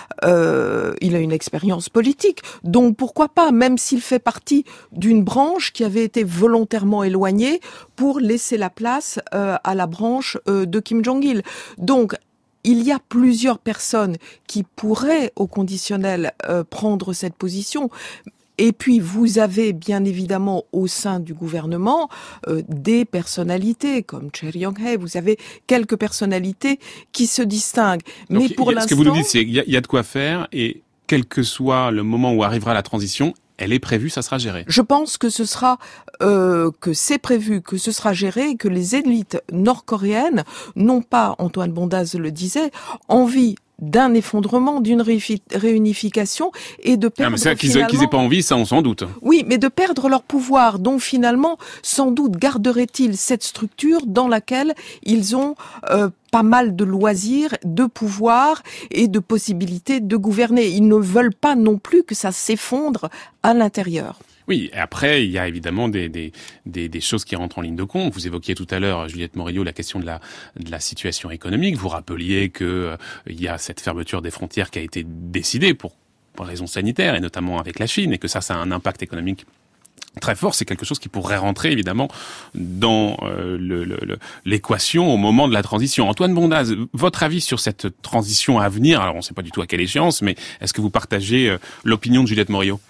Speaker 5: euh, il a une expérience politique. Donc pourquoi pas, même s'il fait partie d'une branche qui avait été volontairement éloignée pour laisser la place euh, à la branche euh, de Kim Jong-il. Donc il y a plusieurs personnes qui pourraient, au conditionnel, euh, prendre cette position. Et puis, vous avez bien évidemment au sein du gouvernement euh, des personnalités comme Choi Ryong-hae. Vous avez quelques personnalités qui se distinguent.
Speaker 1: Donc,
Speaker 5: mais pour
Speaker 1: a,
Speaker 5: l'instant,
Speaker 1: ce que vous nous dites, c'est qu'il y, y a de quoi faire et quel que soit le moment où arrivera la transition, elle est prévue, ça sera géré.
Speaker 5: Je pense que ce sera, euh, que c'est prévu, que ce sera géré, et que les élites nord-coréennes n'ont pas, Antoine Bondaz le disait, envie d'un effondrement, d'une réunification et de perdre
Speaker 1: ah, mais ça, qu'ils,
Speaker 5: finalement...
Speaker 1: qu'ils aient pas envie, ça on s'en doute.
Speaker 5: Oui, mais de perdre leur pouvoir. Donc finalement, sans doute garderaient-ils cette structure dans laquelle ils ont euh, pas mal de loisirs, de pouvoir et de possibilités de gouverner. Ils ne veulent pas non plus que ça s'effondre à l'intérieur.
Speaker 1: Oui, et après, il y a évidemment des, des, des, des choses qui rentrent en ligne de compte. Vous évoquiez tout à l'heure, Juliette Morillo, la question de la, de la situation économique. Vous rappeliez que euh, il y a cette fermeture des frontières qui a été décidée pour, pour raisons sanitaires, et notamment avec la Chine, et que ça, ça a un impact économique très fort. C'est quelque chose qui pourrait rentrer, évidemment, dans euh, le, le, l'équation au moment de la transition. Antoine Bondaz, votre avis sur cette transition à venir? Alors, on ne sait pas du tout à quelle échéance, mais est-ce que vous partagez euh, l'opinion de Juliette Morillo?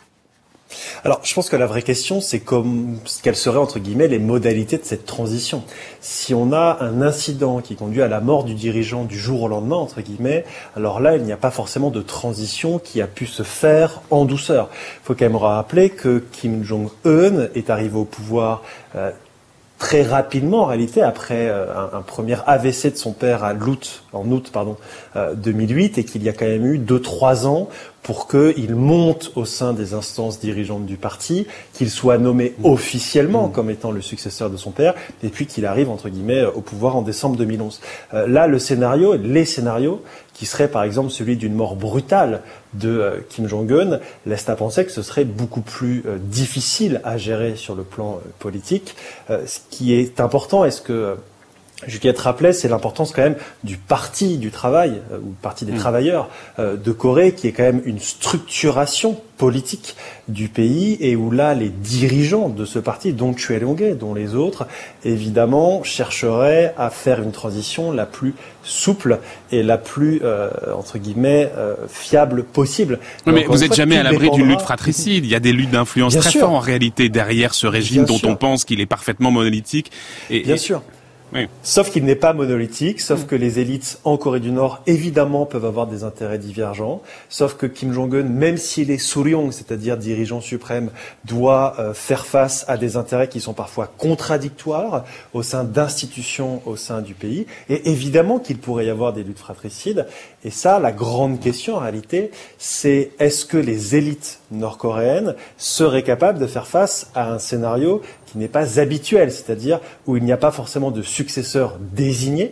Speaker 6: Alors, je pense que la vraie question, c'est comme, quelles seraient, entre guillemets, les modalités de cette transition. Si on a un incident qui conduit à la mort du dirigeant du jour au lendemain, entre guillemets, alors là, il n'y a pas forcément de transition qui a pu se faire en douceur. Il faut quand même rappeler que Kim Jong-un est arrivé au pouvoir euh, très rapidement, en réalité, après euh, un, un premier A V C de son père à l'août, en août pardon, euh, deux mille huit, et qu'il y a quand même eu deux trois ans pour qu'il monte au sein des instances dirigeantes du parti, qu'il soit nommé officiellement mmh. comme étant le successeur de son père, et puis qu'il arrive, entre guillemets, au pouvoir en décembre deux mille onze. Euh, là, le scénario, les scénarios, qui serait par exemple celui d'une mort brutale de euh, Kim Jong-un, laisse à penser que ce serait beaucoup plus euh, difficile à gérer sur le plan euh, politique. Euh, ce qui est important, est-ce que euh, Juliette rappelait, c'est l'importance quand même du parti du travail, euh, ou parti des mmh. travailleurs euh, de Corée, qui est quand même une structuration politique du pays, et où là, les dirigeants de ce parti, dont Choi Ryong-hae, dont les autres, évidemment, chercheraient à faire une transition la plus souple et la plus, euh, entre guillemets, euh, fiable possible.
Speaker 1: Oui, mais vous n'êtes jamais à l'abri d'une lutte fratricide. Il y a des luttes d'influence Bien très fortes, en réalité, derrière ce régime Bien dont sûr. on pense qu'il est parfaitement monolithique. Et,
Speaker 6: Bien
Speaker 1: et...
Speaker 6: sûr.
Speaker 1: Oui.
Speaker 6: Sauf qu'il n'est pas monolithique, sauf mmh. que les élites en Corée du Nord, évidemment, peuvent avoir des intérêts divergents, sauf que Kim Jong-un, même s'il est Soryong, c'est-à-dire dirigeant suprême, doit euh, faire face à des intérêts qui sont parfois contradictoires au sein d'institutions au sein du pays, et évidemment qu'il pourrait y avoir des luttes fratricides. Et ça, la grande question, en réalité, c'est est-ce que les élites nord-coréennes seraient capables de faire face à un scénario qui n'est pas habituel, c'est-à-dire où il n'y a pas forcément de successeur désigné,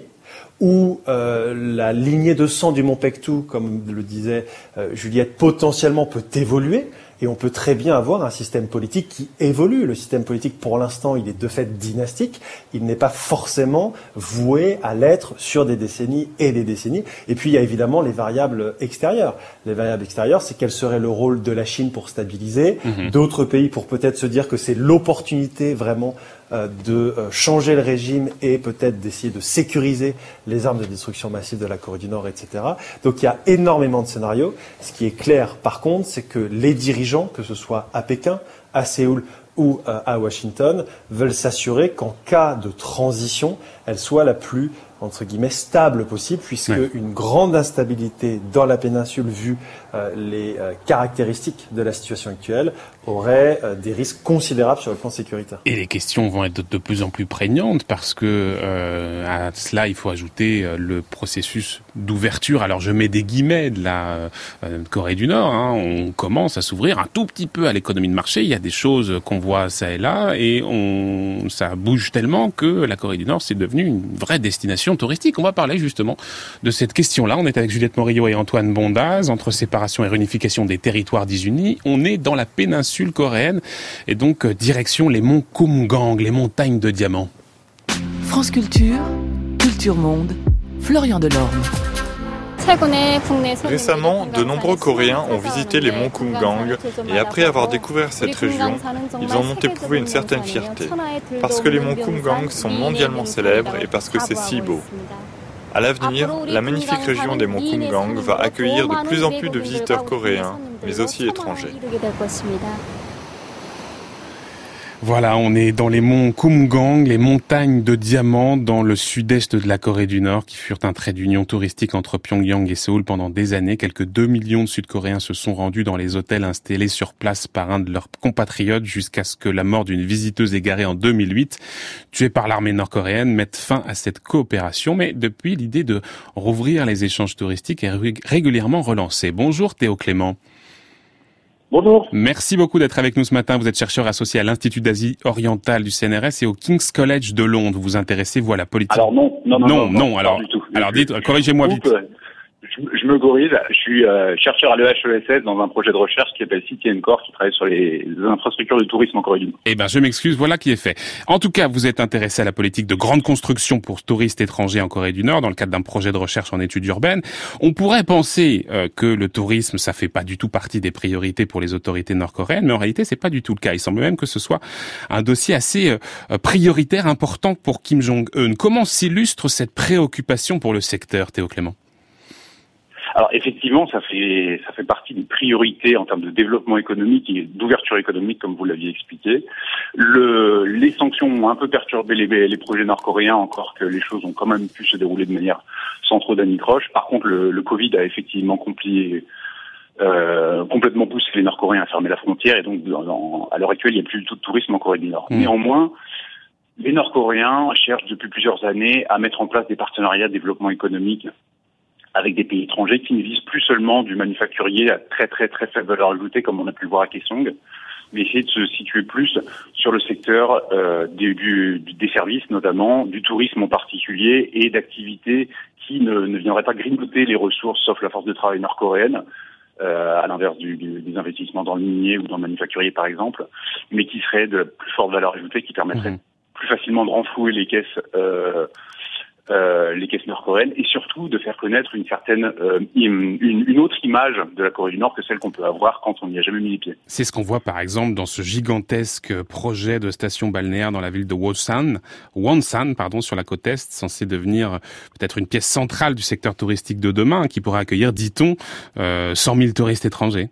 Speaker 6: où euh, la lignée de sang du mont Paektu, comme le disait euh, Juliette, potentiellement peut évoluer, et on peut très bien avoir un système politique qui évolue. Le système politique, pour l'instant, il est de fait dynastique, il n'est pas forcément voué à l'être sur des décennies et des décennies. Et puis, il y a évidemment les variables extérieures. Les variables extérieures, c'est quel serait le rôle de la Chine pour stabiliser, mmh. d'autres pays pour peut-être se dire que c'est l'opportunité vraiment euh, de euh, changer le régime et peut-être d'essayer de sécuriser les armes de destruction massive de la Corée du Nord, et cetera. Donc il y a énormément de scénarios. Ce qui est clair, par contre, c'est que les dirigeants, que ce soit à Pékin, à Séoul ou euh, à Washington, veulent s'assurer qu'en cas de transition, elle soit la plus, entre guillemets, stable possible, puisque ouais. une grande instabilité dans la péninsule, vu euh, les euh, caractéristiques de la situation actuelle, aurait euh, des risques considérables sur le plan sécuritaire.
Speaker 1: Et les questions vont être de plus en plus prégnantes, parce que euh, à cela, il faut ajouter euh, le processus d'ouverture, alors je mets des guillemets, de la euh, Corée du Nord. Hein. On commence à s'ouvrir un tout petit peu à l'économie de marché. Il y a des choses qu'on voit ça et là, et on, ça bouge tellement que la Corée du Nord, c'est devenu une vraie destination touristique. On va parler justement de cette question-là. On est avec Juliette Morillo et Antoine Bondaz. Entre séparation et réunification des territoires désunis, on est dans la péninsule coréenne et donc direction les monts Kumgang, les montagnes de diamants.
Speaker 7: France Culture, Culture Monde, Florian Delorme.
Speaker 4: Récemment, de nombreux Coréens ont visité les monts Kumgang et après avoir découvert cette région, ils en ont éprouvé une certaine fierté. Parce que les monts Kumgang sont mondialement célèbres et parce que c'est si beau. À l'avenir, la magnifique région des monts Kumgang va accueillir de plus en plus de visiteurs coréens, mais aussi étrangers.
Speaker 1: Voilà, on est dans les monts Kumgang, les montagnes de diamants dans le sud-est de la Corée du Nord, qui furent un trait d'union touristique entre Pyongyang et Séoul pendant des années. Quelques deux millions de Sud-Coréens se sont rendus dans les hôtels installés sur place par un de leurs compatriotes jusqu'à ce que la mort d'une visiteuse égarée en deux mille huit, tuée par l'armée nord-coréenne, mette fin à cette coopération. Mais depuis, l'idée de rouvrir les échanges touristiques est régulièrement relancée. Bonjour Théo Clément.
Speaker 8: Bonjour.
Speaker 1: Merci beaucoup d'être avec nous ce matin. Vous êtes chercheur associé à l'Institut d'Asie orientale du C N R S et au King's College de Londres. Vous vous intéressez, vous, à la politique.
Speaker 8: Alors non, non, non,
Speaker 1: non,
Speaker 8: non, non, non
Speaker 1: alors,
Speaker 8: du tout.
Speaker 1: alors dites, corrigez-moi vite.
Speaker 8: Je, je me corrige, je suis euh, chercheur à l'E H E S S dans un projet de recherche qui s'appelle City and Core, qui travaille sur les, les infrastructures de tourisme en Corée du Nord.
Speaker 1: Eh ben, je m'excuse, voilà qui est fait. En tout cas, vous êtes intéressé à la politique de grande construction pour touristes étrangers en Corée du Nord dans le cadre d'un projet de recherche en études urbaines. On pourrait penser euh, que le tourisme, ça fait pas du tout partie des priorités pour les autorités nord-coréennes, mais en réalité, c'est pas du tout le cas. Il semble même que ce soit un dossier assez euh, prioritaire, important pour Kim Jong-un. Comment s'illustre cette préoccupation pour le secteur, Théo Clément ?
Speaker 8: Alors effectivement, ça fait ça fait partie des priorités en termes de développement économique et d'ouverture économique, comme vous l'aviez expliqué. Le, les sanctions ont un peu perturbé les, les projets nord-coréens, encore que les choses ont quand même pu se dérouler de manière sans trop d'anicroche. Par contre, le, le Covid a effectivement compliqué, euh, complètement poussé les Nord-Coréens à fermer la frontière, et donc dans, à l'heure actuelle, il n'y a plus du tout de tourisme en Corée du Nord. Mmh. Néanmoins, les Nord-Coréens cherchent depuis plusieurs années à mettre en place des partenariats de développement économique avec des pays étrangers qui ne visent plus seulement du manufacturier à très très très faible valeur ajoutée, comme on a pu le voir à Kaesong, mais essayer de se situer plus sur le secteur euh, des, du, des services, notamment du tourisme en particulier, et d'activités qui ne, ne viendraient pas grignoter les ressources, sauf la force de travail nord-coréenne, euh, à l'inverse du, du, des investissements dans le minier ou dans le manufacturier par exemple, mais qui seraient de plus forte valeur ajoutée, qui permettraient mmh. plus facilement de renflouer les caisses euh, Euh, les caisses nord-coréennes, et surtout de faire connaître une certaine, euh, une, une autre image de la Corée du Nord que celle qu'on peut avoir quand on n'y a jamais mis les pieds.
Speaker 1: C'est ce qu'on voit par exemple dans ce gigantesque projet de station balnéaire dans la ville de Wonsan, Wonsan, pardon, sur la côte est, censé devenir peut-être une pièce centrale du secteur touristique de demain, qui pourrait accueillir, dit-on, euh, cent mille touristes étrangers.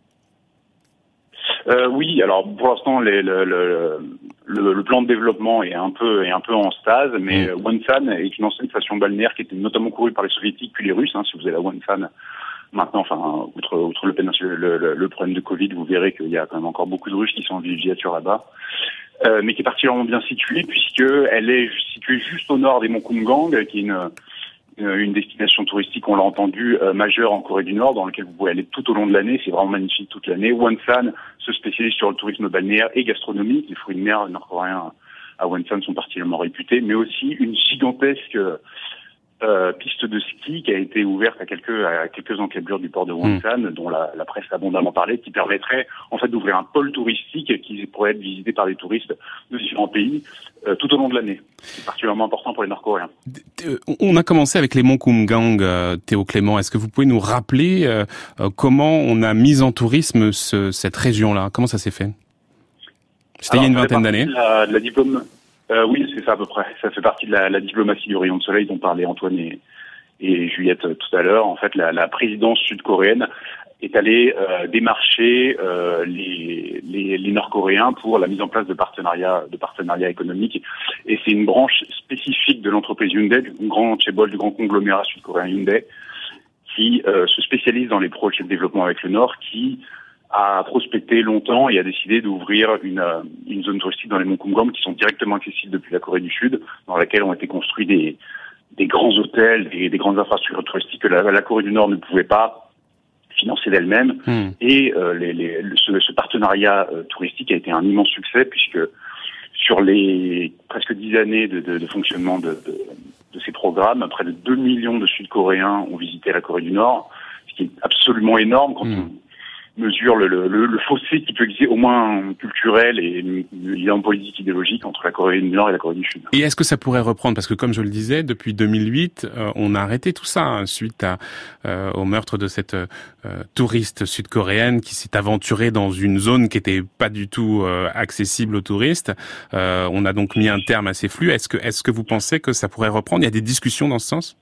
Speaker 8: Euh, oui, alors pour l'instant, les, le, le, le, le plan de développement est un peu est un peu en stase, mais mmh. Wonsan est une ancienne station balnéaire qui était notamment courue par les soviétiques puis les Russes. Hein, si vous allez à Wonsan maintenant, enfin outre outre le, le, le, le problème de Covid, vous verrez qu'il y a quand même encore beaucoup de Russes qui sont en villégiature là-bas, euh, mais qui est particulièrement bien située puisque elle est située juste au nord des monts Kumgang, qui est une une destination touristique, on l'a entendu, euh, majeure en Corée du Nord, dans laquelle vous pouvez aller tout au long de l'année. C'est vraiment magnifique toute l'année. Wonsan se spécialise sur le tourisme balnéaire et gastronomique. Les fruits de mer nord-coréens à Wonsan sont particulièrement réputés, mais aussi une gigantesque euh, piste de ski qui a été ouverte à quelques à quelques encablures du port de Wonsan, mmh. dont la, la presse a abondamment parlé, qui permettrait en fait d'ouvrir un pôle touristique qui pourrait être visité par des touristes de différents pays euh, tout au long de l'année. C'est particulièrement important pour les Nord-Coréens.
Speaker 1: On a commencé avec les monts Kumgang, euh, Théo Clément. Est-ce que vous pouvez nous rappeler euh, euh, comment on a mis en tourisme ce, cette région-là ? Comment ça s'est fait ? C'était il y a une vingtaine d'années.
Speaker 8: La, la diplôme... Euh, oui, c'est ça à peu près. Ça fait partie de la, la diplomatie du rayon de soleil dont parlaient Antoine et, et Juliette tout à l'heure. En fait, la, la présidence sud-coréenne est allée euh, démarcher euh, les, les, les Nord-Coréens pour la mise en place de partenariats de partenariats économiques. Et c'est une branche spécifique de l'entreprise Hyundai, du grand chaebol, du grand conglomérat sud-coréen Hyundai, qui euh, se spécialise dans les projets de développement avec le Nord, qui a prospecté longtemps et a décidé d'ouvrir une, une zone touristique dans les monts Kumgam qui sont directement accessibles depuis la Corée du Sud, dans laquelle ont été construits des, des grands hôtels, des, des grandes infrastructures touristiques que la, la Corée du Nord ne pouvait pas financer d'elle-même. Mmh. Et euh, les, les, ce, ce partenariat euh, touristique a été un immense succès, puisque sur les presque dix années de, de, de fonctionnement de, de, de ces programmes, près de deux millions de Sud-Coréens ont visité la Corée du Nord, ce qui est absolument énorme quand mmh. on mesure le, le, le fossé qui peut exister, au moins culturel et liant politique idéologique, entre la Corée du Nord et la Corée du Sud.
Speaker 1: Et est-ce que ça pourrait reprendre? Parce que comme je le disais, depuis deux mille huit, euh, on a arrêté tout ça hein, suite à, euh, au meurtre de cette euh, touriste sud-coréenne qui s'est aventurée dans une zone qui était pas du tout euh, accessible aux touristes. Euh, on a donc mis un terme à ces flux. Est-ce que, est-ce que vous pensez que ça pourrait reprendre? Il y a des discussions dans ce sens?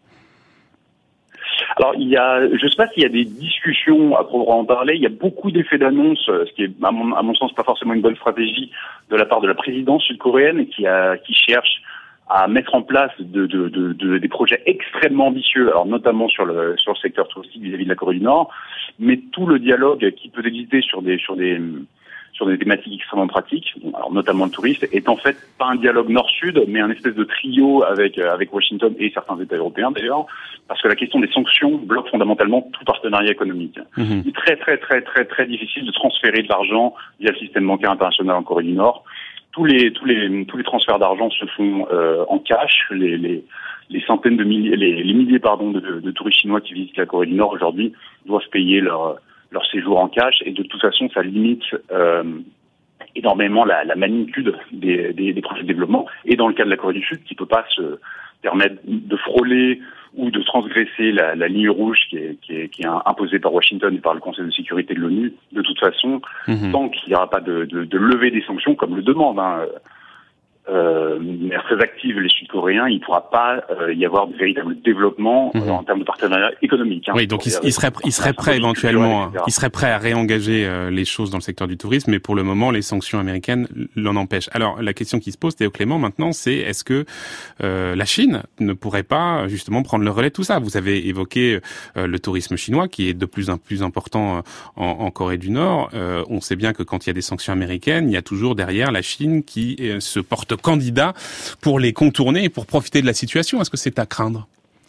Speaker 8: Alors, il y a, je ne sais pas s'il y a des discussions à proprement parler. Il y a beaucoup d'effets d'annonce, ce qui est, à mon, à mon sens, pas forcément une bonne stratégie de la part de la présidence sud-coréenne, qui a, qui cherche à mettre en place de, de, de, de, des projets extrêmement ambitieux, alors notamment sur le, sur le secteur touristique vis-à-vis de la Corée du Nord, mais tout le dialogue qui peut exister sur des, sur des, sur des thématiques extrêmement pratiques, alors notamment le tourisme, est en fait pas un dialogue nord-sud, mais un espèce de trio avec avec Washington et certains États européens d'ailleurs, parce que la question des sanctions bloque fondamentalement tout partenariat économique. Mmh. Il est très très très très très difficile de transférer de l'argent via le système bancaire international en Corée du Nord. Tous les tous les tous les transferts d'argent se font euh, en cash. Les les les centaines de milliers, les, les milliers pardon de, de, de touristes chinois qui visitent la Corée du Nord aujourd'hui doivent payer leur leur séjour en cash, et de toute façon, ça limite euh, énormément la, la magnitude des, des, des projets de développement. Et dans le cas de la Corée du Sud, qui peut pas se permettre de frôler ou de transgresser la, la ligne rouge qui est, qui, est, qui est imposée par Washington et par le Conseil de sécurité de l'ONU, de toute façon, mmh. tant qu'il n'y aura pas de, de, de levée des sanctions, comme le demande, hein, Euh, mais très active les Sud-Coréens, il ne pourra pas euh, y avoir de véritable développement mmh. euh, en termes de partenariat économique. Hein,
Speaker 1: oui, donc il, il serait, il serait prêt éventuellement, il serait prêt à réengager euh, les choses dans le secteur du tourisme, mais pour le moment, les sanctions américaines l'en empêchent. Alors, la question qui se pose, Théo Clément, maintenant, c'est est-ce que euh, la Chine ne pourrait pas justement prendre le relais de tout ça? Vous avez évoqué euh, le tourisme chinois, qui est de plus en plus important en, en Corée du Nord. Euh, on sait bien que quand il y a des sanctions américaines, il y a toujours derrière la Chine qui euh, se porte candidat pour les contourner et pour profiter de la situation. Est-ce que c'est à craindre?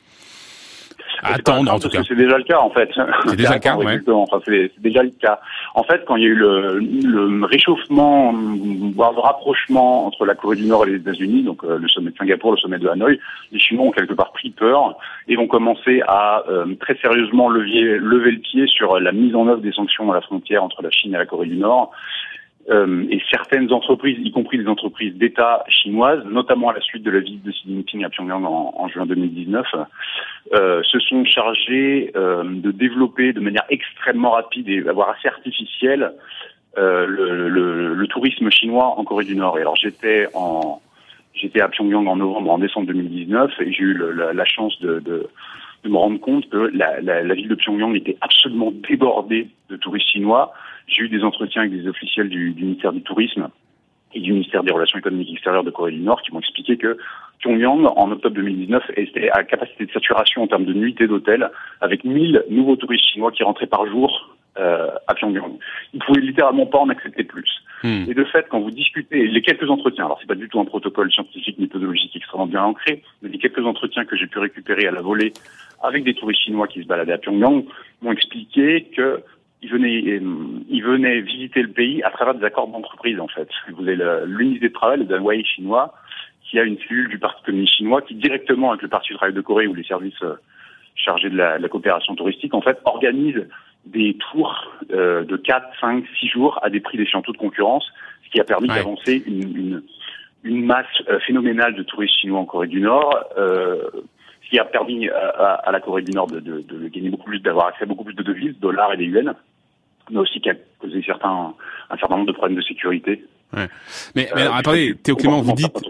Speaker 1: À attendre, en tout cas.
Speaker 8: C'est déjà le cas, en fait.
Speaker 1: C'est déjà le cas, ouais.
Speaker 8: Enfin, c'est, c'est déjà le cas. En fait, quand il y a eu le, le réchauffement, voire le rapprochement entre la Corée du Nord et les États-Unis, donc euh, le sommet de Singapour, le sommet de Hanoï, les Chinois ont quelque part pris peur et vont commencer à euh, très sérieusement lever, lever le pied sur la mise en œuvre des sanctions à la frontière entre la Chine et la Corée du Nord. Euh, et certaines entreprises, y compris des entreprises d'État chinoises, notamment à la suite de la visite de Xi Jinping à Pyongyang en, en juin deux mille dix-neuf, euh, se sont chargées euh, de développer de manière extrêmement rapide et voire assez artificielle euh, le, le, le tourisme chinois en Corée du Nord. Et alors j'étais en j'étais à Pyongyang en novembre, en décembre deux mille dix-neuf, et j'ai eu le, la, la chance de, de de me rendre compte que la, la, la ville de Pyongyang était absolument débordée de touristes chinois. J'ai eu des entretiens avec des officiels du, du ministère du Tourisme et du ministère des Relations économiques extérieures de Corée du Nord qui m'ont expliqué que Pyongyang, en octobre deux mille dix-neuf, était à capacité de saturation en termes de nuitées d'hôtel, avec mille nouveaux touristes chinois qui rentraient par jour euh, à Pyongyang. Ils ne pouvaient littéralement pas en accepter plus. Mmh. Et de fait, quand vous discutez, les quelques entretiens, alors c'est pas du tout un protocole scientifique, méthodologique extrêmement bien ancré, mais les quelques entretiens que j'ai pu récupérer à la volée avec des touristes chinois qui se baladaient à Pyongyang m'ont expliqué que ils venaient, ils venaient visiter le pays à travers des accords d'entreprise, en fait. Vous avez l'unité de travail, le Danwei chinois, qui a une cellule du Parti communiste chinois qui, directement avec le Parti du travail de Corée ou les services chargés de la, de la coopération touristique, en fait, organise des tours euh, de quatre, cinq, six jours à des prix défiant toute concurrence, ce qui a permis ouais. d'avancer une, une, une masse euh, phénoménale de touristes chinois en Corée du Nord, euh, ce qui a permis à, à, à la Corée du Nord de, de, de gagner beaucoup plus, d'avoir accès à beaucoup plus de devises, dollars et des yuans, mais aussi qui a causé certains, un certain nombre de problèmes de sécurité.
Speaker 1: Ouais. Mais, mais euh, alors, attendez, Théo Clément, vous dites,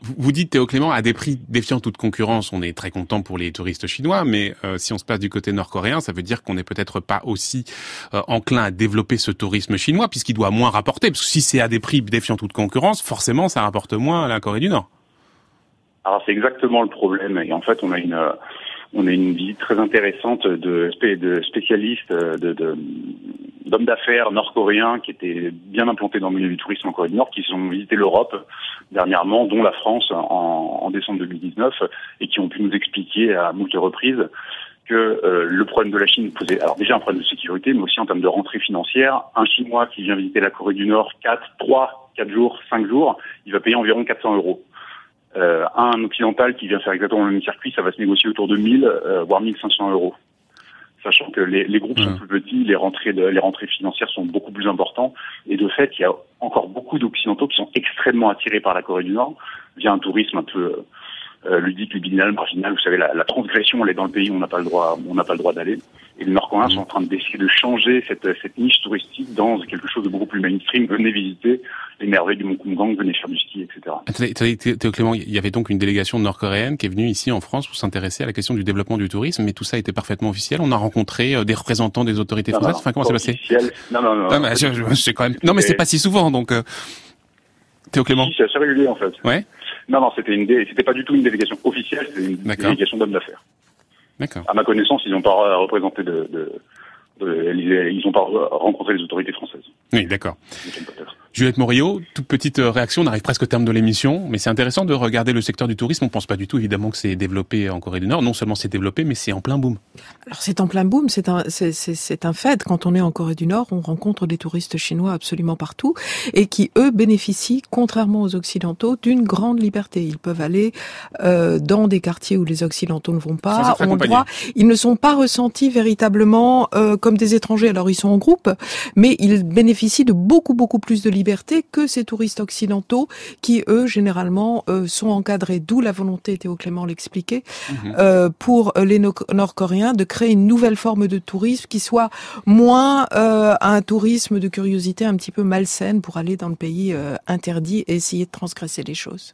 Speaker 1: Vous dites, Théo Clément, à des prix défiant toute concurrence, on est très content pour les touristes chinois, mais euh, si on se place du côté nord-coréen, ça veut dire qu'on n'est peut-être pas aussi euh, enclin à développer ce tourisme chinois, puisqu'il doit moins rapporter. Parce que si c'est à des prix défiant toute concurrence, forcément, ça rapporte moins à la Corée du Nord.
Speaker 8: Alors c'est exactement le problème. Et en fait, on a une on a une visite très intéressante de, de spécialistes, de, de d'hommes d'affaires nord-coréens qui étaient bien implantés dans le milieu du tourisme en Corée du Nord, qui ont visité l'Europe dernièrement, dont la France en, en décembre deux mille dix-neuf, et qui ont pu nous expliquer à moult reprises que euh, le problème de la Chine posait alors déjà un problème de sécurité, mais aussi en termes de rentrée financière. Un Chinois qui vient visiter la Corée du Nord quatre, trois, quatre jours, cinq jours, il va payer environ quatre cents euros. Euh, un occidental qui vient faire exactement le même circuit, ça va se négocier autour de mille, euh, voire mille cinq cents euros. Sachant que les, les groupes mmh. sont plus petits, les rentrées, de, les rentrées financières sont beaucoup plus importantes, et de fait, il y a encore beaucoup d'occidentaux qui sont extrêmement attirés par la Corée du Nord via un tourisme un peu euh, ludique, libidinal, marginal. Vous savez, la, la transgression, elle est dans le pays où on n'a pas le droit, on n'a pas le droit d'aller. Et les Nord-Coréens mmh. sont en train d'essayer de changer cette, cette niche touristique dans quelque chose de beaucoup plus mainstream. Venez visiter les merveilles du Mont Kumgang, venez faire du ski, et cetera.
Speaker 1: Attendez, Théo Clément, il y avait donc une délégation nord-coréenne qui est venue ici en France pour s'intéresser à la question du développement du tourisme, mais tout ça était parfaitement officiel. On a rencontré euh, des représentants des autorités
Speaker 8: non,
Speaker 1: françaises.
Speaker 8: Non,
Speaker 1: enfin, comment c'est passé?
Speaker 8: Non, non, non.
Speaker 1: Non, mais je, je, c'est quand même. Non, mais c'est pas si souvent, donc. Euh... Théo Clément.
Speaker 8: Si, c'est assez régulier en fait.
Speaker 1: Ouais.
Speaker 8: Non, non, c'était une dé... c'était pas du tout une délégation officielle, c'était une D'accord. délégation d'hommes d'affaires.
Speaker 1: D'accord.
Speaker 8: À ma connaissance, ils n'ont pas représenté de, de, de, ils n'ont pas rencontré les autorités françaises.
Speaker 1: Oui, d'accord. Juliette Morillo, toute petite réaction, on arrive presque au terme de l'émission, mais c'est intéressant de regarder le secteur du tourisme. On pense pas du tout, évidemment, que c'est développé en Corée du Nord. Non seulement c'est développé, mais c'est en plein boom.
Speaker 5: Alors c'est en plein boom, c'est un, c'est, c'est, c'est un fait. Quand on est en Corée du Nord, on rencontre des touristes chinois absolument partout et qui, eux, bénéficient, contrairement aux Occidentaux, d'une grande liberté. Ils peuvent aller euh, dans des quartiers où les Occidentaux ne vont pas, ont droit. Ils ne sont pas ressentis véritablement euh, comme des étrangers. Alors ils sont en groupe, mais ils bénéficient de beaucoup, beaucoup plus de liberté que ces touristes occidentaux qui, eux, généralement, euh, sont encadrés. D'où la volonté, Théo Clément l'expliquait, mmh. euh, pour les Nord-Coréens de créer une nouvelle forme de tourisme qui soit moins euh, un tourisme de curiosité un petit peu malsaine pour aller dans le pays euh, interdit et essayer de transgresser les choses.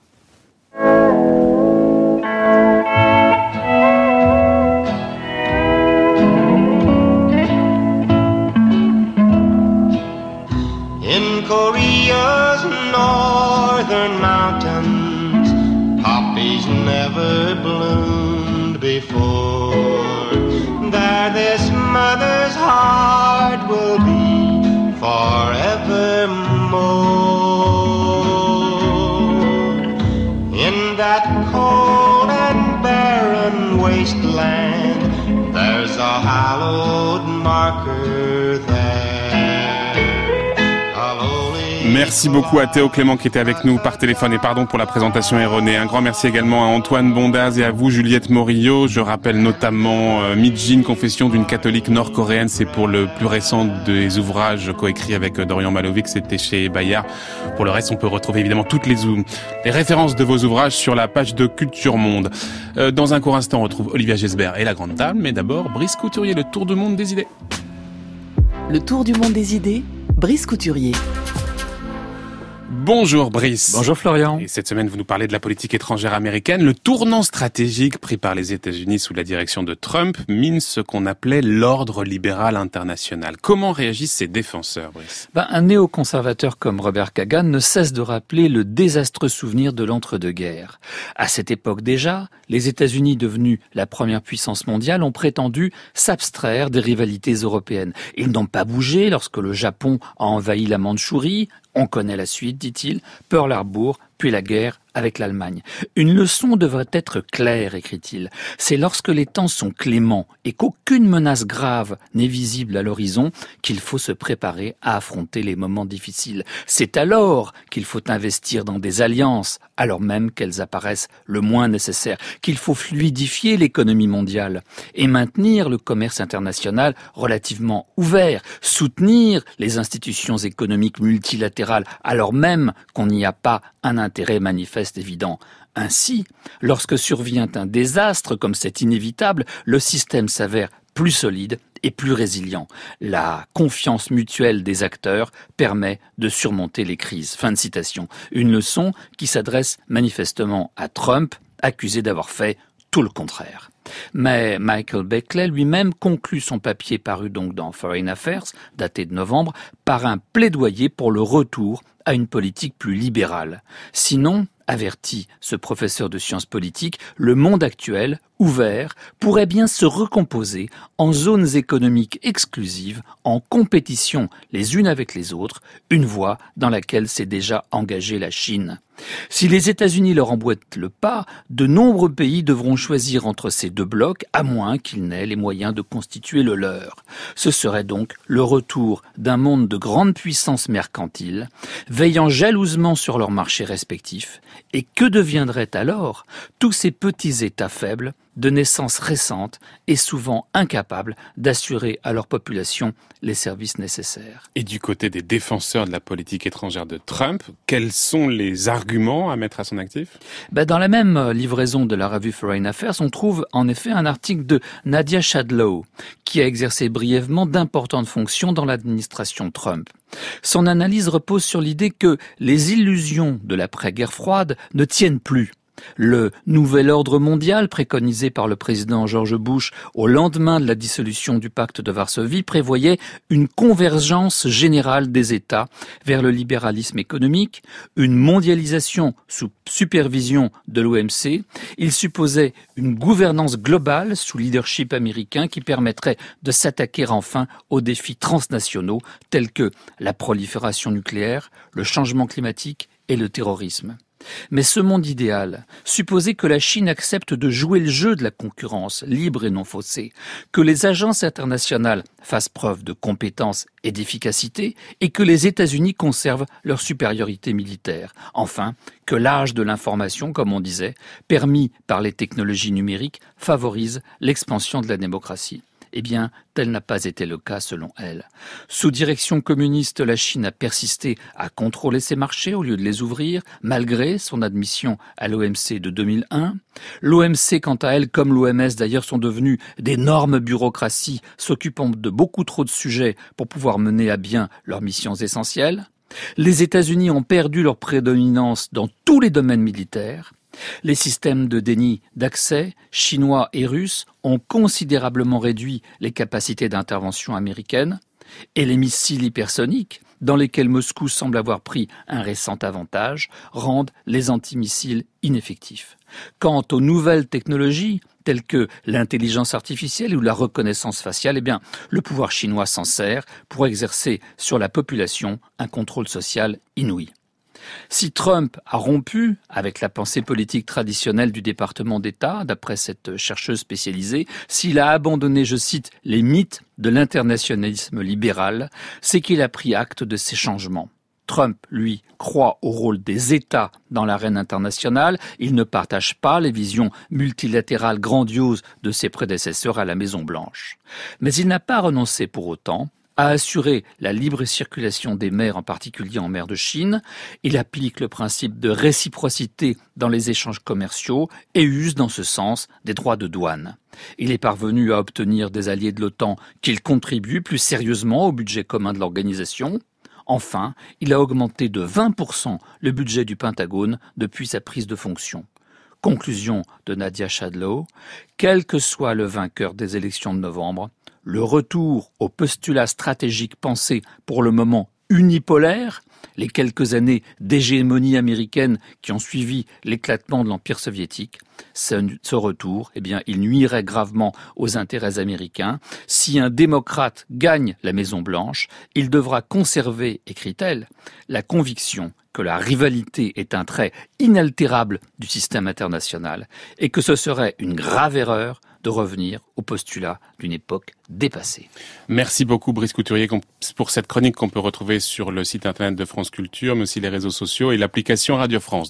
Speaker 9: In Korea's northern mountains, poppies never bloomed before. There this mother's heart will be forevermore. In that cold and barren wasteland, there's a hallowed marker there.
Speaker 1: Merci beaucoup à Théo Clément qui était avec nous par téléphone et pardon pour la présentation erronée. Un grand merci également à Antoine Bondaz et à vous Juliette Morillo. Je rappelle notamment euh, Mijin, confession d'une catholique nord-coréenne. C'est pour le plus récent des ouvrages coécrits avec euh, Dorian Malovic. C'était chez Bayard. Pour le reste, on peut retrouver évidemment toutes les, ou- les références de vos ouvrages sur la page de Culture Monde. Euh, dans un court instant, on retrouve Olivia Gesbert et la Grande Table. Mais d'abord, Brice Couturier, le tour du monde des idées.
Speaker 7: Le tour du monde des idées, Brice Couturier.
Speaker 1: Bonjour Brice.
Speaker 10: Bonjour Florian.
Speaker 1: Et cette semaine, vous nous parlez de la politique étrangère américaine. Le tournant stratégique pris par les États-Unis sous la direction de Trump mine ce qu'on appelait l'ordre libéral international. Comment réagissent ses défenseurs, Brice ?
Speaker 10: Ben, un néoconservateur comme Robert Kagan ne cesse de rappeler le désastreux souvenir de l'entre-deux-guerres. À cette époque déjà, les États-Unis, devenus la première puissance mondiale, ont prétendu s'abstraire des rivalités européennes. Ils n'ont pas bougé lorsque le Japon a envahi la Mandchourie. On connaît la suite, dit-il, Pearl Harbor, puis la guerre avec l'Allemagne. Une leçon devrait être claire, écrit-il. C'est lorsque les temps sont cléments et qu'aucune menace grave n'est visible à l'horizon qu'il faut se préparer à affronter les moments difficiles. C'est alors qu'il faut investir dans des alliances, alors même qu'elles apparaissent le moins nécessaires, qu'il faut fluidifier l'économie mondiale et maintenir le commerce international relativement ouvert, soutenir les institutions économiques multilatérales, alors même qu'on n'y a pas un intérêt manifeste évident. Ainsi, lorsque survient un désastre comme c'est inévitable, le système s'avère plus solide et plus résilient. La confiance mutuelle des acteurs permet de surmonter les crises. Fin de citation. Une leçon qui s'adresse manifestement à Trump, accusé d'avoir fait tout le contraire. Mais Michael Beckley lui-même conclut son papier paru donc dans Foreign Affairs, daté de novembre, par un plaidoyer pour le retour à une politique plus libérale. Sinon, avertit ce professeur de sciences politiques, le monde actuel, ouvert, pourrait bien se recomposer en zones économiques exclusives, en compétition les unes avec les autres, une voie dans laquelle s'est déjà engagée la Chine. Si les États-Unis leur emboîtent le pas, de nombreux pays devront choisir entre ces deux blocs, à moins qu'ils n'aient les moyens de constituer le leur. Ce serait donc le retour d'un monde de grandes puissances mercantiles, veillant jalousement sur leurs marchés respectifs. Et que deviendraient alors tous ces petits États faibles, de naissance récente et souvent incapables d'assurer à leur population les services nécessaires?
Speaker 1: Et du côté des défenseurs de la politique étrangère de Trump, quels sont les arguments à mettre à son actif?
Speaker 10: Ben dans la même livraison de la revue Foreign Affairs, on trouve en effet un article de Nadia Shadlow, qui a exercé brièvement d'importantes fonctions dans l'administration Trump. Son analyse repose sur l'idée que les illusions de l'après-guerre froide ne tiennent plus. Le nouvel ordre mondial préconisé par le président George Bush au lendemain de la dissolution du pacte de Varsovie prévoyait une convergence générale des États vers le libéralisme économique, une mondialisation sous supervision de l'O M C. Il supposait une gouvernance globale sous leadership américain qui permettrait de s'attaquer enfin aux défis transnationaux tels que la prolifération nucléaire, le changement climatique et le terrorisme. Mais ce monde idéal supposait que la Chine accepte de jouer le jeu de la concurrence libre et non faussée, que les agences internationales fassent preuve de compétence et d'efficacité et que les États-Unis conservent leur supériorité militaire. Enfin, que l'âge de l'information, comme on disait, permis par les technologies numériques, favorise l'expansion de la démocratie. Eh bien, tel n'a pas été le cas selon elle. Sous direction communiste, la Chine a persisté à contrôler ses marchés au lieu de les ouvrir, malgré son admission à l'O M C de deux mille un. L'O M C, quant à elle, comme l'O M S d'ailleurs, sont devenus d'énormes bureaucraties s'occupant de beaucoup trop de sujets pour pouvoir mener à bien leurs missions essentielles. Les États-Unis ont perdu leur prédominance dans tous les domaines militaires. Les systèmes de déni d'accès chinois et russes ont considérablement réduit les capacités d'intervention américaines et les missiles hypersoniques, dans lesquels Moscou semble avoir pris un récent avantage, rendent les antimissiles ineffectifs. Quant aux nouvelles technologies, telles que l'intelligence artificielle ou la reconnaissance faciale, eh bien, le pouvoir chinois s'en sert pour exercer sur la population un contrôle social inouï. Si Trump a rompu avec la pensée politique traditionnelle du département d'État, d'après cette chercheuse spécialisée, s'il a abandonné, je cite, les mythes de l'internationalisme libéral, c'est qu'il a pris acte de ces changements. Trump, lui, croit au rôle des États dans l'arène internationale. Il ne partage pas les visions multilatérales grandioses de ses prédécesseurs à la Maison-Blanche. Mais il n'a pas renoncé pour autant à assurer la libre circulation des mers, en particulier en mer de Chine. Il applique le principe de réciprocité dans les échanges commerciaux et use dans ce sens des droits de douane. Il est parvenu à obtenir des alliés de l'OTAN qu'il contribue plus sérieusement au budget commun de l'organisation. Enfin, il a augmenté de vingt pour cent le budget du Pentagone depuis sa prise de fonction. Conclusion de Nadia Shadlow, quel que soit le vainqueur des élections de novembre, le retour au postulat stratégique pensé pour le moment unipolaire, les quelques années d'hégémonie américaine qui ont suivi l'éclatement de l'Empire soviétique, ce, ce retour, eh bien, il nuirait gravement aux intérêts américains. Si un démocrate gagne la Maison-Blanche, il devra conserver, écrit-elle, la conviction que la rivalité est un trait inaltérable du système international et que ce serait une grave erreur de revenir au postulat d'une époque dépassée.
Speaker 1: Merci beaucoup Brice Couturier pour cette chronique qu'on peut retrouver sur le site internet de France Culture, mais aussi les réseaux sociaux et l'application Radio France.